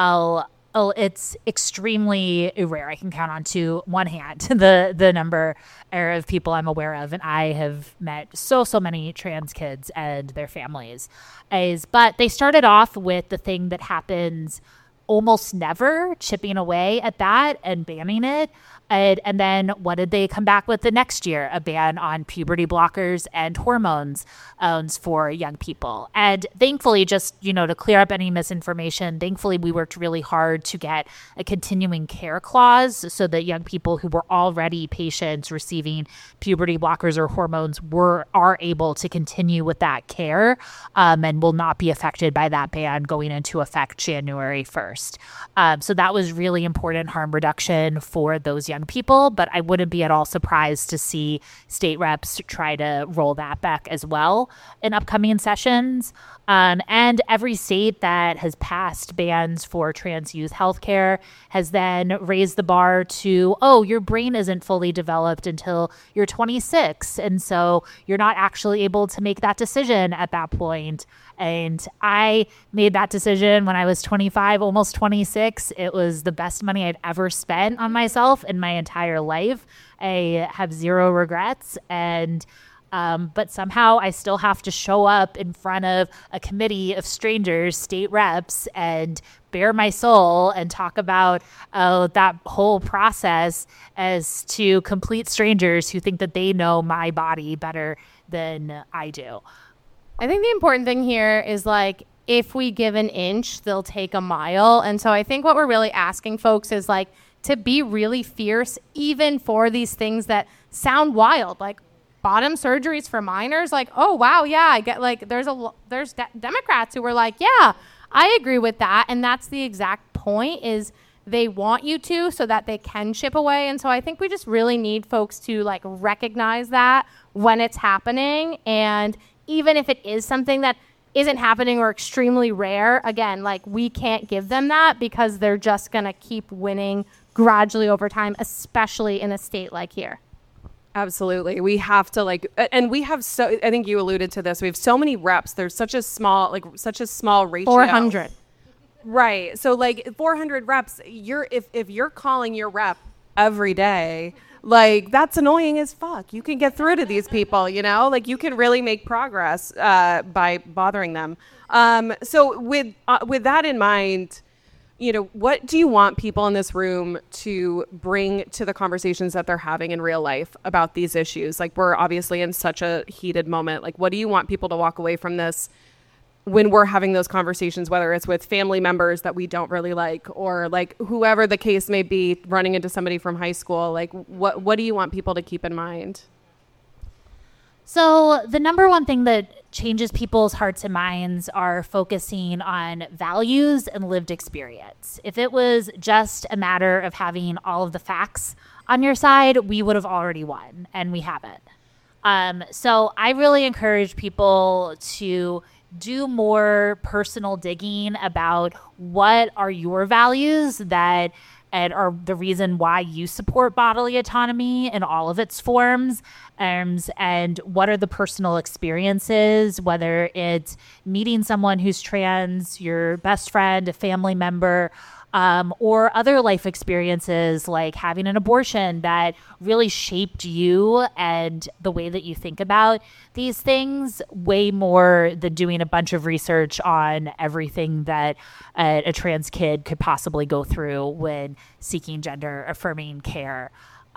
It's extremely rare. I can count on one hand the number of people I'm aware of, and I have met so many trans kids and their families. But they started off with the thing that happens almost never, chipping away at that and banning it. And then what did they come back with the next year? A ban on puberty blockers and hormones for young people. And thankfully, just, to clear up any misinformation, thankfully we worked really hard to get a continuing care clause so that young people who were already patients receiving puberty blockers or hormones are able to continue with that care and will not be affected by that ban going into effect January 1st. So that was really important harm reduction for those young people, but I wouldn't be at all surprised to see state reps try to roll that back as well in upcoming sessions. And every state that has passed bans for trans youth healthcare has then raised the bar to, your brain isn't fully developed until you're 26. And so you're not actually able to make that decision at that point. And I made that decision when I was 25, almost 26. It was the best money I'd ever spent on myself in my entire life. I have zero regrets. But somehow I still have to show up in front of a committee of strangers, state reps, and bare my soul and talk about that whole process as to complete strangers who think that they know my body better than I do. I think the important thing here is if we give an inch, they'll take a mile. And so I think what we're really asking folks is to be really fierce, even for these things that sound wild, like bottom surgeries for minors. Oh, wow. Yeah, I get there's Democrats who were yeah, I agree with that. And that's the exact point is they want you to so that they can chip away. And so I think we just really need folks to recognize that when it's happening. And even if it is something that isn't happening or extremely rare, again, we can't give them that because they're just going to keep winning gradually over time, especially in a state like here. Absolutely. We have to and we have I think you alluded to this. We have so many reps. There's such a small ratio. 400. Right. So 400 reps, if you're calling your rep every day, that's annoying as fuck. You can get through to these people, you can really make progress by bothering them. So with that in mind, what do you want people in this room to bring to the conversations that they're having in real life about these issues? We're obviously in such a heated moment. What do you want people to walk away from this when we're having those conversations, whether it's with family members that we don't really like, or whoever the case may be, running into somebody from high school? What do you want people to keep in mind? So the number one thing that changes people's hearts and minds are focusing on values and lived experience. If it was just a matter of having all of the facts on your side, we would have already won, and we haven't. So I really encourage people to do more personal digging about what are your values that and are the reason why you support bodily autonomy in all of its forms, and what are the personal experiences, whether it's meeting someone who's trans, your best friend, a family member, or other life experiences like having an abortion that really shaped you and the way that you think about these things way more than doing a bunch of research on everything that a trans kid could possibly go through when seeking gender affirming care.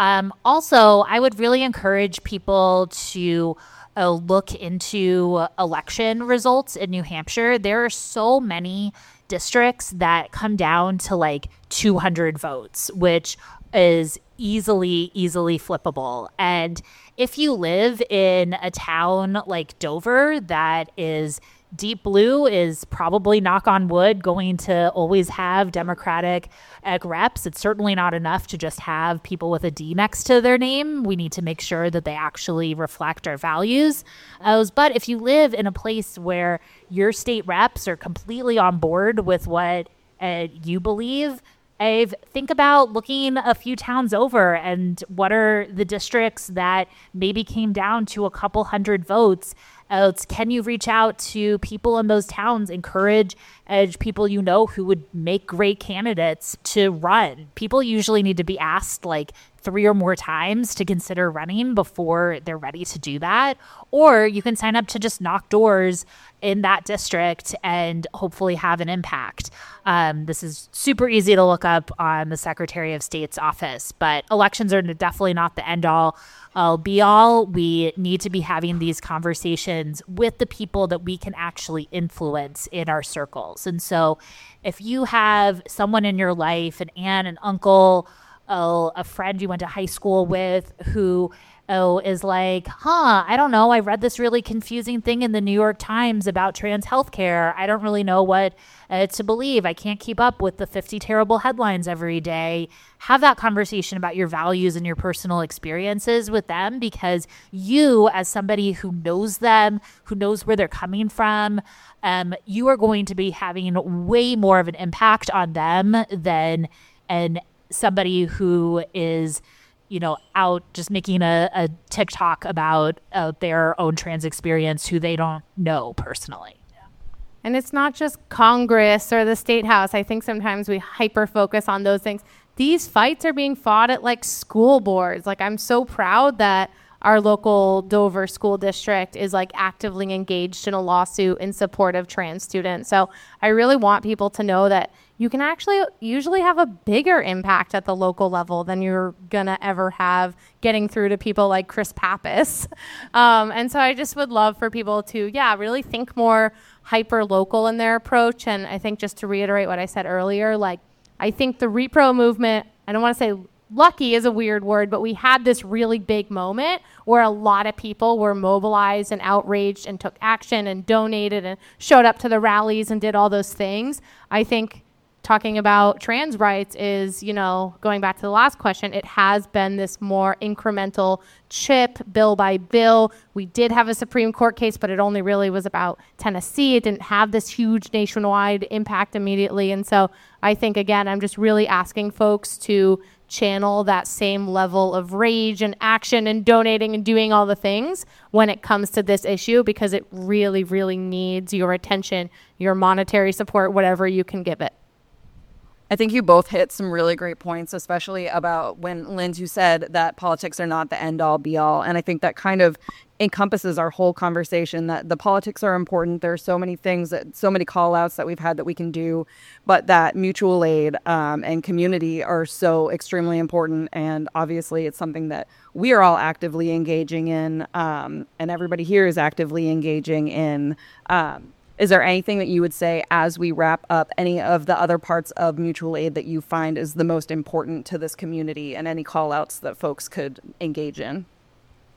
Also, I would really encourage people to look into election results in New Hampshire. There are so many districts that come down to like 200 votes, which is easily flippable. And if you live in a town like Dover that is deep blue, is probably, knock on wood, going to always have Democratic reps. It's certainly not enough to just have people with a D next to their name. We need to make sure that they actually reflect our values. But if you live in a place where your state reps are completely on board with what you believe, think about looking a few towns over and what are the districts that maybe came down to a couple hundred votes. Can you reach out to people in those towns, encourage people you know who would make great candidates to run? People usually need to be asked like 3 or more times to consider running before they're ready to do that. Or you can sign up to just knock doors in that district and hopefully have an impact. This is super easy to look up on the Secretary of State's office, but elections are definitely not the end all be all. We need to be having these conversations with the people that we can actually influence in our circles. And so if you have someone in your life, an aunt, an uncle, a friend you went to high school with who is like, I don't know, I read this really confusing thing in the New York Times about trans healthcare. I don't really know what to believe. I can't keep up with the 50 terrible headlines every day. Have that conversation about your values and your personal experiences with them, because you, as somebody who knows them, who knows where they're coming from, you are going to be having way more of an impact on them than somebody who is, out just making a TikTok about their own trans experience who they don't know personally. And it's not just Congress or the State House. I think sometimes we hyper focus on those things. These fights are being fought at like school boards. Like, I'm so proud that our local Dover school district is like actively engaged in a lawsuit in support of trans students. So I really want people to know that you can actually usually have a bigger impact at the local level than you're gonna ever have getting through to people like Chris Pappas. And so I just would love for people to, really think more hyper local in their approach. And I think, just to reiterate what I said earlier, like, I think the repro movement, I don't want to say lucky is a weird word, but we had this really big moment where a lot of people were mobilized and outraged and took action and donated and showed up to the rallies and did all those things. I think talking about trans rights is, going back to the last question, it has been this more incremental chip, bill by bill. We did have a Supreme Court case, but it only really was about Tennessee. It didn't have this huge nationwide impact immediately. And so I think, again, I'm just really asking folks to channel that same level of rage and action and donating and doing all the things when it comes to this issue, because it really, really needs your attention, your monetary support, whatever you can give it. I think you both hit some really great points, especially about when, Linz, you said that politics are not the end all be all. And I think that kind of encompasses our whole conversation, that the politics are important. There are so many things, so many call outs that we've had that we can do, but that mutual aid and community are so extremely important. And obviously it's something that we are all actively engaging in, and everybody here is actively engaging in. Is there anything that you would say as we wrap up, any of the other parts of mutual aid that you find is the most important to this community, and any call outs that folks could engage in?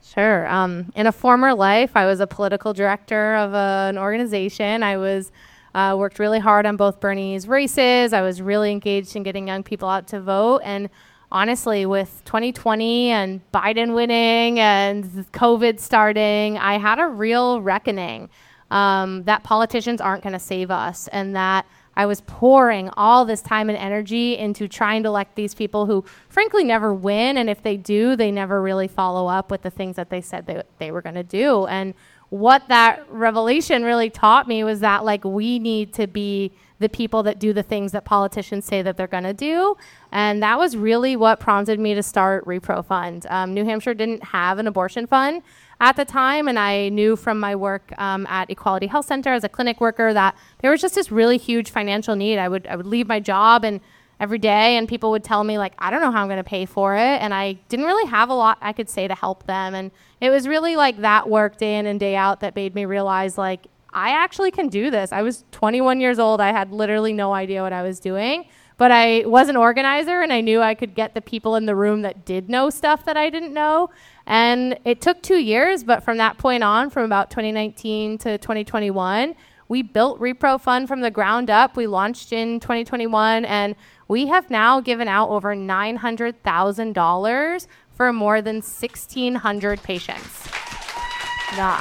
Sure. In a former life, I was a political director of an organization. I was worked really hard on both Bernie's races. I was really engaged in getting young people out to vote. And honestly, with 2020 and Biden winning and COVID starting, I had a real reckoning that politicians aren't going to save us, and that I was pouring all this time and energy into trying to elect these people who frankly never win. And if they do, they never really follow up with the things that they said they were going to do. And what that revelation really taught me was that, like, we need to be the people that do the things that politicians say that they're going to do. And that was really what prompted me to start Repro Fund. New Hampshire didn't have an abortion fund at the time, and I knew from my work at Equality Health Center as a clinic worker that there was just this really huge financial need. I would leave my job and every day, and people would tell me, like, I don't know how I'm going to pay for it, and I didn't really have a lot I could say to help them. And it was really like that work day in and day out that made me realize, like, I actually can do this. I was 21 years old. I had literally no idea what I was doing, but I was an organizer, and I knew I could get the people in the room that did know stuff that I didn't know. And it took 2 years, but from that point on, from about 2019 to 2021, we built Repro Fund from the ground up. We launched in 2021, and we have now given out over $900,000 for more than 1,600 patients. Yeah.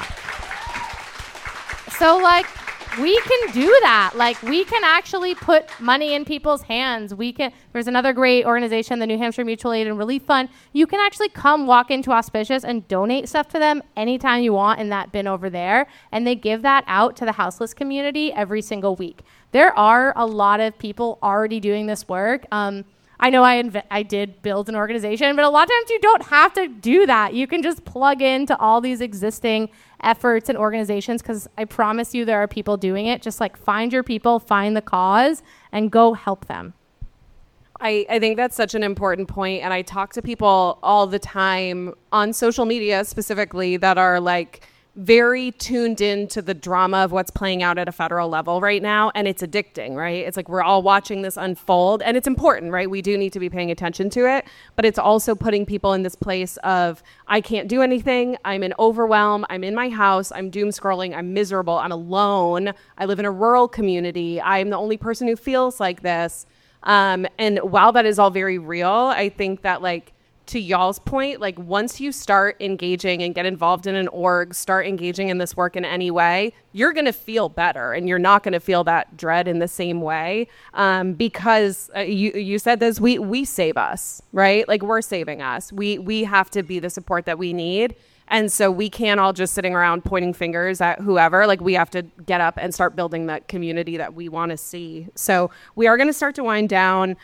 So, like, we can do that. Like, we can actually put money in people's hands. There's another great organization, the New Hampshire Mutual Aid and Relief Fund. You can actually come walk into Auspicious and donate stuff to them anytime you want in that bin over there. And they give that out to the houseless community every single week. There are a lot of people already doing this work. I know I did build an organization, but a lot of times you don't have to do that. You can just plug into all these existing efforts and organizations, because I promise you there are people doing it. Just like find your people, find the cause, and go help them. I think that's such an important point. And I talk to people all the time on social media specifically that are like very tuned in to the drama of what's playing out at a federal level right now. And it's addicting, right? It's like we're all watching this unfold, and it's important, right? We do need to be paying attention to it, but it's also putting people in this place of, I can't do anything. I'm in overwhelm. I'm in my house. I'm doom scrolling. I'm miserable. I'm alone. I live in a rural community. I'm the only person who feels like this. And while that is all very real, I think that, like, to y'all's point, like, once you start engaging and get involved in an org, start engaging in this work in any way, you're going to feel better, and you're not going to feel that dread in the same way, because you said this, we save us, right? Like, we're saving us. We have to be the support that we need. And so we can't all just sitting around pointing fingers at whoever. Like, we have to get up and start building that community that we want to see. So we are going to start to wind down.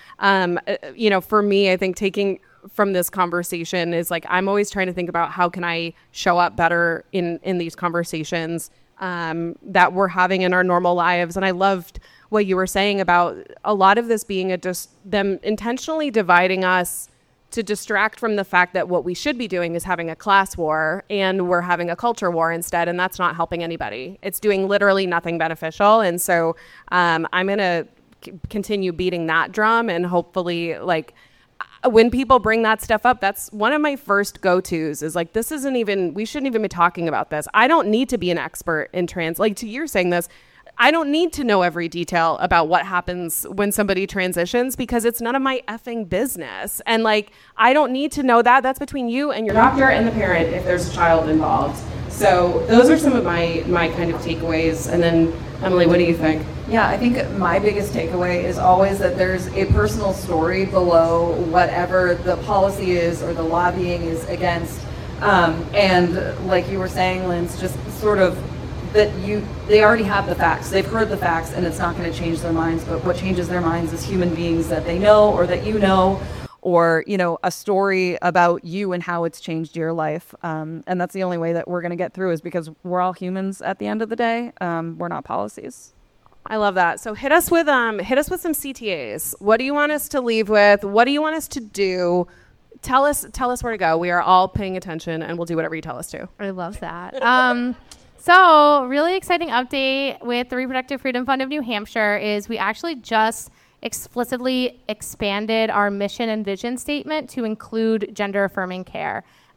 For me, I think taking from this conversation is, like, I'm always trying to think about how can I show up better in these conversations that we're having in our normal lives. And I loved what you were saying about a lot of this being just them intentionally dividing us to distract from the fact that what we should be doing is having a class war, and we're having a culture war instead, and that's not helping anybody. It's doing literally nothing beneficial. And so I'm going to continue beating that drum, and hopefully, like, when people bring that stuff up, that's one of my first go-tos is, like, we shouldn't even be talking about this. I don't need to be an expert in trans. Like, to you're saying this, I don't need to know every detail about what happens when somebody transitions, because it's none of my effing business. And, like, I don't need to know that. That's between you and your doctor and the parent if there's a child involved. So those are some of my kind of takeaways. And then, Emily, what do you think? Yeah, I think my biggest takeaway is always that there's a personal story below whatever the policy is or the lobbying is against. And like you were saying, Linz, just sort of that they already have the facts. They've heard the facts, and it's not going to change their minds. But what changes their minds is human beings that they know or that you know, or, a story about you and how it's changed your life. And that's the only way that we're going to get through, is because we're all humans at the end of the day. We're not policies. I love that. So hit us with some CTAs. What do you want us to leave with? What do you want us to do? Tell us where to go. We are all paying attention, and we'll do whatever you tell us to. I love that. So really exciting update with the Reproductive Freedom Fund of New Hampshire is we actually just explicitly expanded our mission and vision statement to include gender affirming care.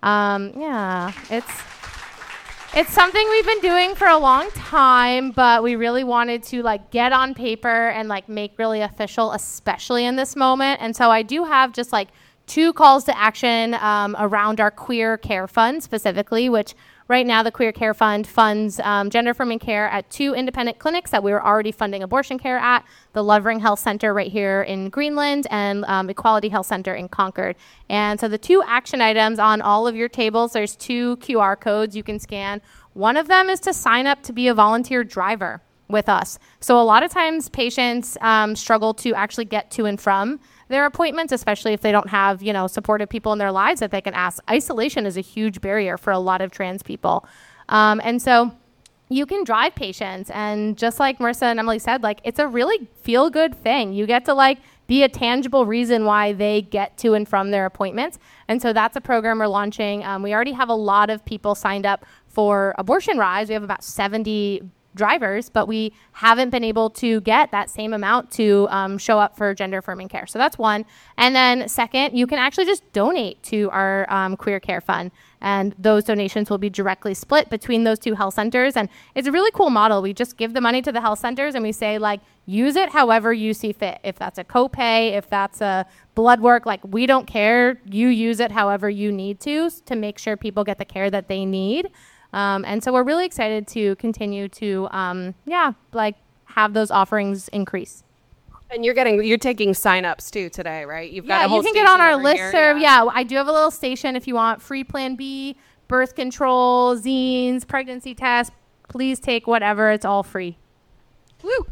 Yeah, it's something we've been doing for a long time, but we really wanted to like get on paper and like make really official, especially in this moment. And so I do have just like 2 calls to action around our Queer Care Fund specifically, which right now the Queer Care Fund funds gender affirming care at 2 independent clinics that we were already funding abortion care at, the Lovering Health Center right here in Greenland and Equality Health Center in Concord. And so the 2 action items on all of your tables, there's 2 QR codes you can scan. One of them is to sign up to be a volunteer driver with us. So a lot of times patients struggle to actually get to and from their appointments, especially if they don't have, supportive people in their lives that they can ask. Isolation is a huge barrier for a lot of trans people. And so you can drive patients. And just like Marissa and Emily said, like, it's a really feel-good thing. You get to like be a tangible reason why they get to and from their appointments. And so that's a program we're launching. We already have a lot of people signed up for Abortion Rise. We have about 70 drivers, but we haven't been able to get that same amount to show up for gender affirming care. So that's one. And then second, you can actually just donate to our Queer Care Fund. And those donations will be directly split between those 2 health centers. And it's a really cool model. We just give the money to the health centers and we say, like, use it however you see fit. If that's a copay, if that's a blood work, like, we don't care. You use it however you need to make sure people get the care that they need. And so we're really excited to continue to, have those offerings increase. And you're taking signups too today, right? You've got a whole you can get on our listserv. Yeah. I do have a little station if you want free Plan B, birth control, zines, pregnancy tests. Please take whatever. It's all free. Woo.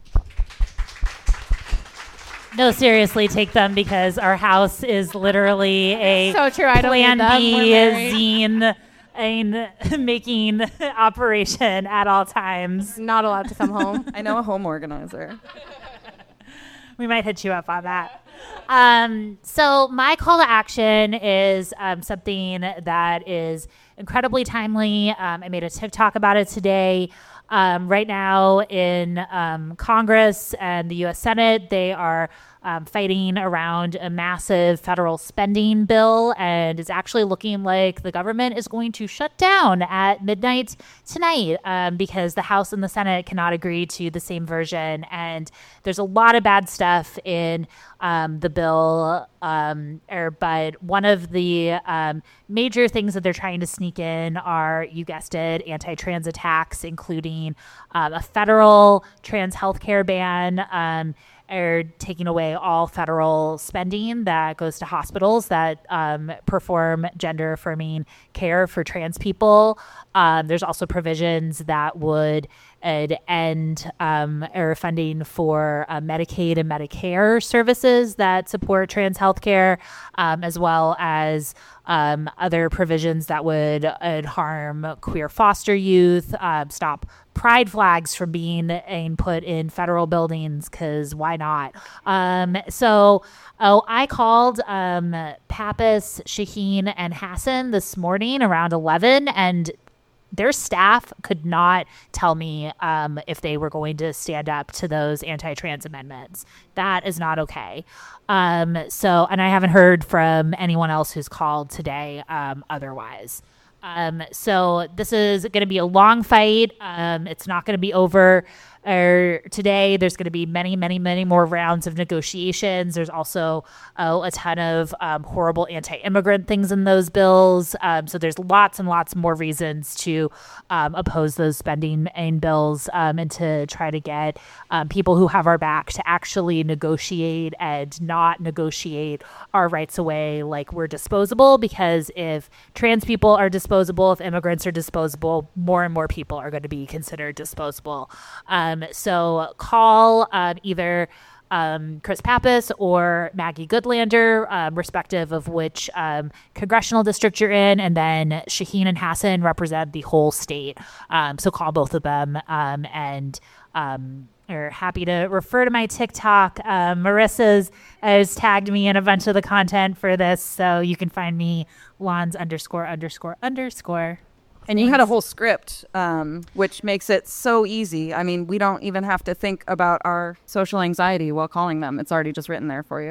No, seriously, take them because our house is literally a So true. I don't Plan need them. B We're married. zine making operation at all times. Not allowed to come home. I know a home organizer. We might hit you up on that. So my call to action is something that is incredibly timely. I made a TikTok about it today. Right now in Congress and the U.S. Senate, they are fighting around a massive federal spending bill, and it's actually looking like the government is going to shut down at midnight tonight because the House and the Senate cannot agree to the same version. And there's a lot of bad stuff in the bill, but one of the major things that they're trying to sneak in are, you guessed it, anti-trans attacks, including a federal trans healthcare ban, or taking away all federal spending that goes to hospitals that perform gender affirming care for trans people. There's also provisions that would end or funding for Medicaid and Medicare services that support trans healthcare, as well as other provisions that would harm queer foster youth, stop pride flags from being put in federal buildings, because why not? I called Pappas, Shaheen, and Hassan this morning around 11, and their staff could not tell me if they were going to stand up to those anti-trans amendments. That is not okay. And I haven't heard from anyone else who's called today otherwise. So this is going to be a long fight. It's not going to be over today. There's going to be many, many, many more rounds of negotiations. There's also a ton of horrible anti-immigrant things in those bills. So there's lots and lots more reasons to oppose those spending and bills and to try to get people who have our back to actually negotiate and not negotiate our rights away like we're disposable. Because if trans people are disposable, if immigrants are disposable, more and more people are going to be considered disposable. So call either Chris Pappas or Maggie Goodlander, respective of which congressional district you're in, and then Shaheen and Hassan represent the whole state. So call both of them, and are happy to refer to my TikTok. Marissa has tagged me in a bunch of the content for this, so you can find me Lons____. And you had a whole script, which makes it so easy. I mean, we don't even have to think about our social anxiety while calling them. It's already just written there for you.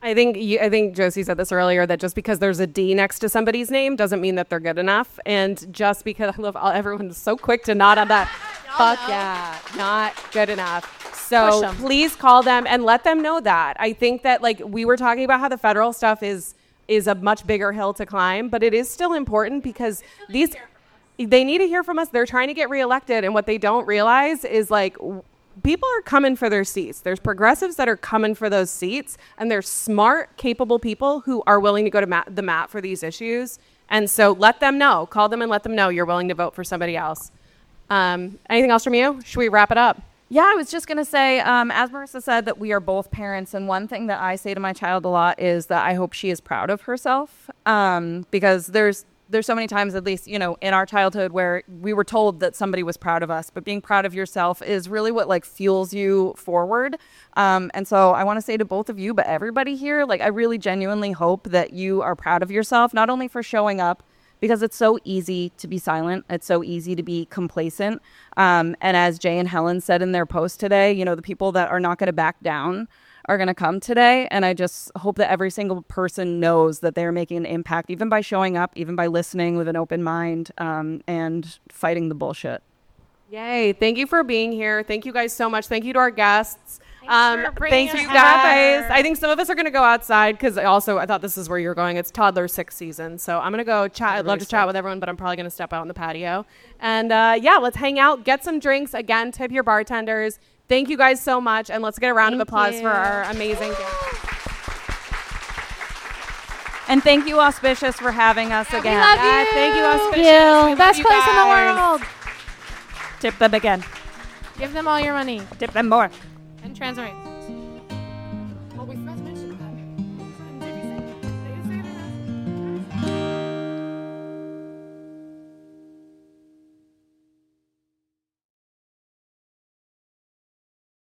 I think Josie said this earlier, that just because there's a D next to somebody's name doesn't mean that they're good enough. And just because I love everyone's so quick to nod on that. Fuck yeah, not good enough. So please call them and let them know that. I think that, like, we were talking about how the federal stuff is a much bigger hill to climb, but it is still important because they need to hear from us. They're trying to get reelected, and what they don't realize is, like, people are coming for their seats. There's progressives that are coming for those seats, and there's smart, capable people who are willing to go to the mat for these issues. And so let them know. Call them and let them know you're willing to vote for somebody else. Anything else from you? Should we wrap it up? Yeah, I was just going to say, as Marissa said, that we are both parents. And one thing that I say to my child a lot is that I hope she is proud of herself, because there's so many times, at least, you know, in our childhood where we were told that somebody was proud of us, but being proud of yourself is really what, like, fuels you forward. And so I want to say to both of you, but everybody here, like, I really genuinely hope that you are proud of yourself, not only for showing up, because it's so easy to be silent. It's so easy to be complacent. And as Jay and Helen said in their post today, you know, the people that are not going to back down are going to come today. And I just hope that every single person knows that they're making an impact, even by showing up, even by listening with an open mind, and fighting the bullshit. Yay. Thank you for being here. Thank you guys so much. Thank you to our guests. Thank you guys. I think some of us are going to go outside because I thought this is where you're going. It's toddler 6 season. So I'm going to go chat. I'd love to chat with everyone, but I'm probably going to step out on the patio. And let's hang out, get some drinks. Again, tip your bartenders. Thank you guys so much. And let's get a round of applause for our amazing guests. And thank you, Auspicious, for having us again. We love you. Thank you, Auspicious. Best place in the world. Tip them again. Give them all your money. Tip them more. And transfer.